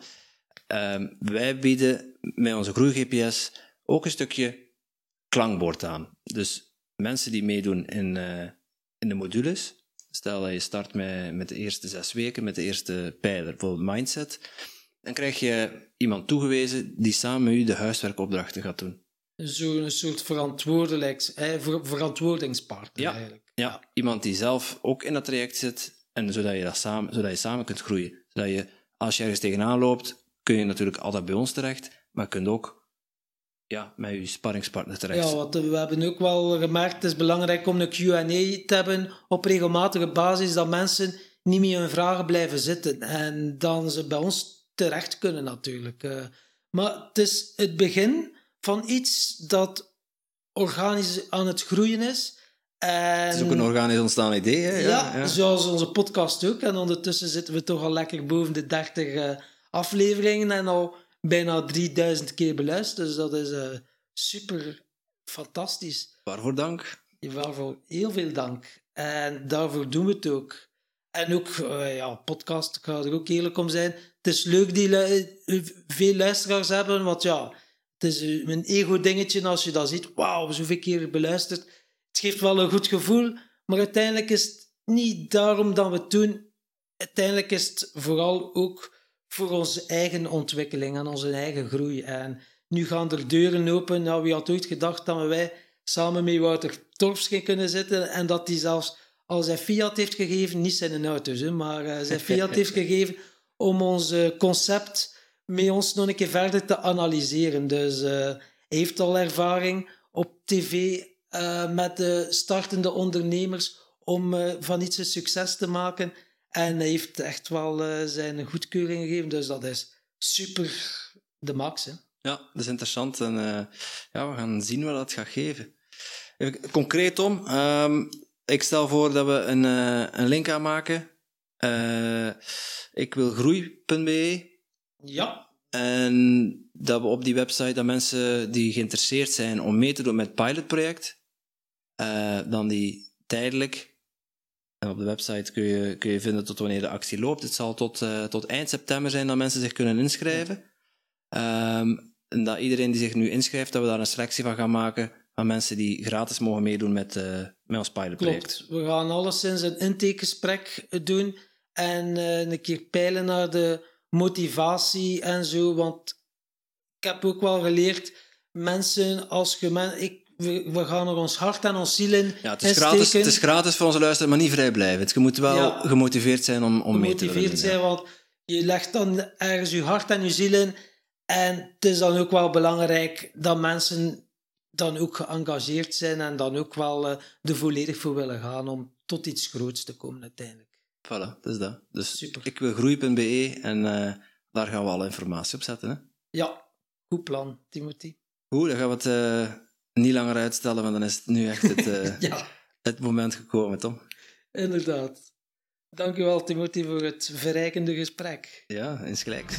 Um, wij bieden met onze Groei G P S ook een stukje klankbord aan. Dus mensen die meedoen in, uh, in de modules, stel dat je start met, met de eerste zes weken, met de eerste pijler, bijvoorbeeld mindset, dan krijg je iemand toegewezen die samen met u de huiswerkopdrachten gaat doen. Zo'n soort verantwoordelijks, eh, ver, verantwoordingspartner ja, eigenlijk. Ja, iemand die zelf ook in dat traject zit, en zodat je, dat samen, zodat je samen kunt groeien. Zodat je, als je ergens tegenaan loopt, kun je natuurlijk altijd bij ons terecht, maar je kunt ook ja, met je sparringspartner terecht. Ja, want we hebben ook wel gemerkt, het is belangrijk om een Q en A te hebben op regelmatige basis, dat mensen niet meer hun vragen blijven zitten. En dan ze bij ons terecht kunnen natuurlijk. Uh, maar het is het begin van iets dat organisch aan het groeien is. En... Het is ook een organisch ontstaan idee, hè? Ja, ja, ja, zoals onze podcast ook. En ondertussen zitten we toch al lekker boven de dertig uh, afleveringen en al bijna drieduizend keer beluisterd. Dus dat is uh, super fantastisch. Waarvoor dank? Waarvoor heel veel dank. En daarvoor doen we het ook. En ook, uh, ja, podcast, ik ga er ook eerlijk om zijn. Het is leuk die lu- veel luisteraars hebben, want ja, het is een ego-dingetje als je dat ziet. Wauw, zoveel keer beluisterd. Het geeft wel een goed gevoel, maar uiteindelijk is het niet daarom dat we het doen. Uiteindelijk is het vooral ook voor onze eigen ontwikkeling en onze eigen groei. En nu gaan er deuren open. Nou, wie had ooit gedacht dat wij samen met Wouter Torfs kunnen zitten en dat hij zelfs al zijn fiat heeft gegeven, niet zijn auto's, hè, maar uh, zijn fiat heeft gegeven om ons uh, concept met ons nog een keer verder te analyseren. Dus uh, hij heeft al ervaring op tv uh, met de startende ondernemers om uh, van iets een succes te maken. En hij heeft echt wel uh, zijn goedkeuring gegeven. Dus dat is super de max. Hè. Ja, dat is interessant. En uh, ja, we gaan zien wat dat gaat geven. Even concreet om, um, ik stel voor dat we een, uh, een link aanmaken. Uh, ik wil groei punt b e. Ja. En dat we op die website, dat mensen die geïnteresseerd zijn om mee te doen met het pilotproject, uh, dan die tijdelijk... En op de website kun je, kun je vinden tot wanneer de actie loopt. Het zal tot, uh, tot eind september zijn dat mensen zich kunnen inschrijven. Um, en dat iedereen die zich nu inschrijft, dat we daar een selectie van gaan maken van mensen die gratis mogen meedoen met, uh, met ons pilotproject. Klopt. We gaan alleszins een intakegesprek doen en uh, een keer peilen naar de motivatie en zo. Want ik heb ook wel geleerd, mensen, als je... Men, ik, We, we gaan er ons hart en ons ziel in ja, het, is gratis, het is gratis voor onze luisteraars, maar niet vrijblijvend. Je moet wel ja, gemotiveerd zijn om, om mee te doen. Gemotiveerd zijn, ja. Want je legt dan ergens je hart en je ziel in. En het is dan ook wel belangrijk dat mensen dan ook geëngageerd zijn en dan ook wel uh, er volledig voor willen gaan om tot iets groots te komen uiteindelijk. Voilà, dat is dat. Dus super. Ik wil groei punt b e en uh, daar gaan we alle informatie op zetten. Hè? Ja, goed plan, Timothy. Goed, dan gaan we het... Uh, niet langer uitstellen, want dan is het nu echt het, uh, ja. het moment gekomen, Tom. Inderdaad. Dank u wel, Timothy, voor het verrijkende gesprek. Ja, insgelijks.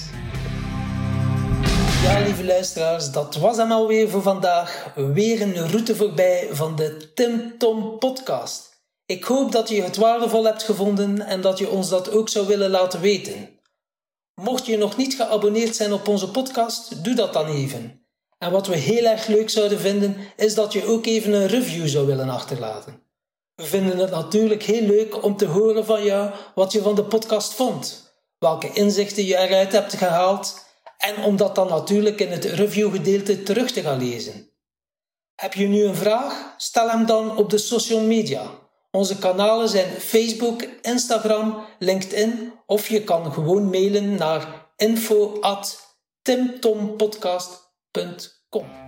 Ja, lieve luisteraars, dat was hem alweer voor vandaag. Weer een route voorbij van de Tim Tom podcast. Ik hoop dat je het waardevol hebt gevonden en dat je ons dat ook zou willen laten weten. Mocht je nog niet geabonneerd zijn op onze podcast, doe dat dan even. En wat we heel erg leuk zouden vinden, is dat je ook even een review zou willen achterlaten. We vinden het natuurlijk heel leuk om te horen van jou wat je van de podcast vond, welke inzichten je eruit hebt gehaald en om dat dan natuurlijk in het reviewgedeelte terug te gaan lezen. Heb je nu een vraag? Stel hem dan op de social media. Onze kanalen zijn Facebook, Instagram, LinkedIn of je kan gewoon mailen naar info at timtompodcast punt com.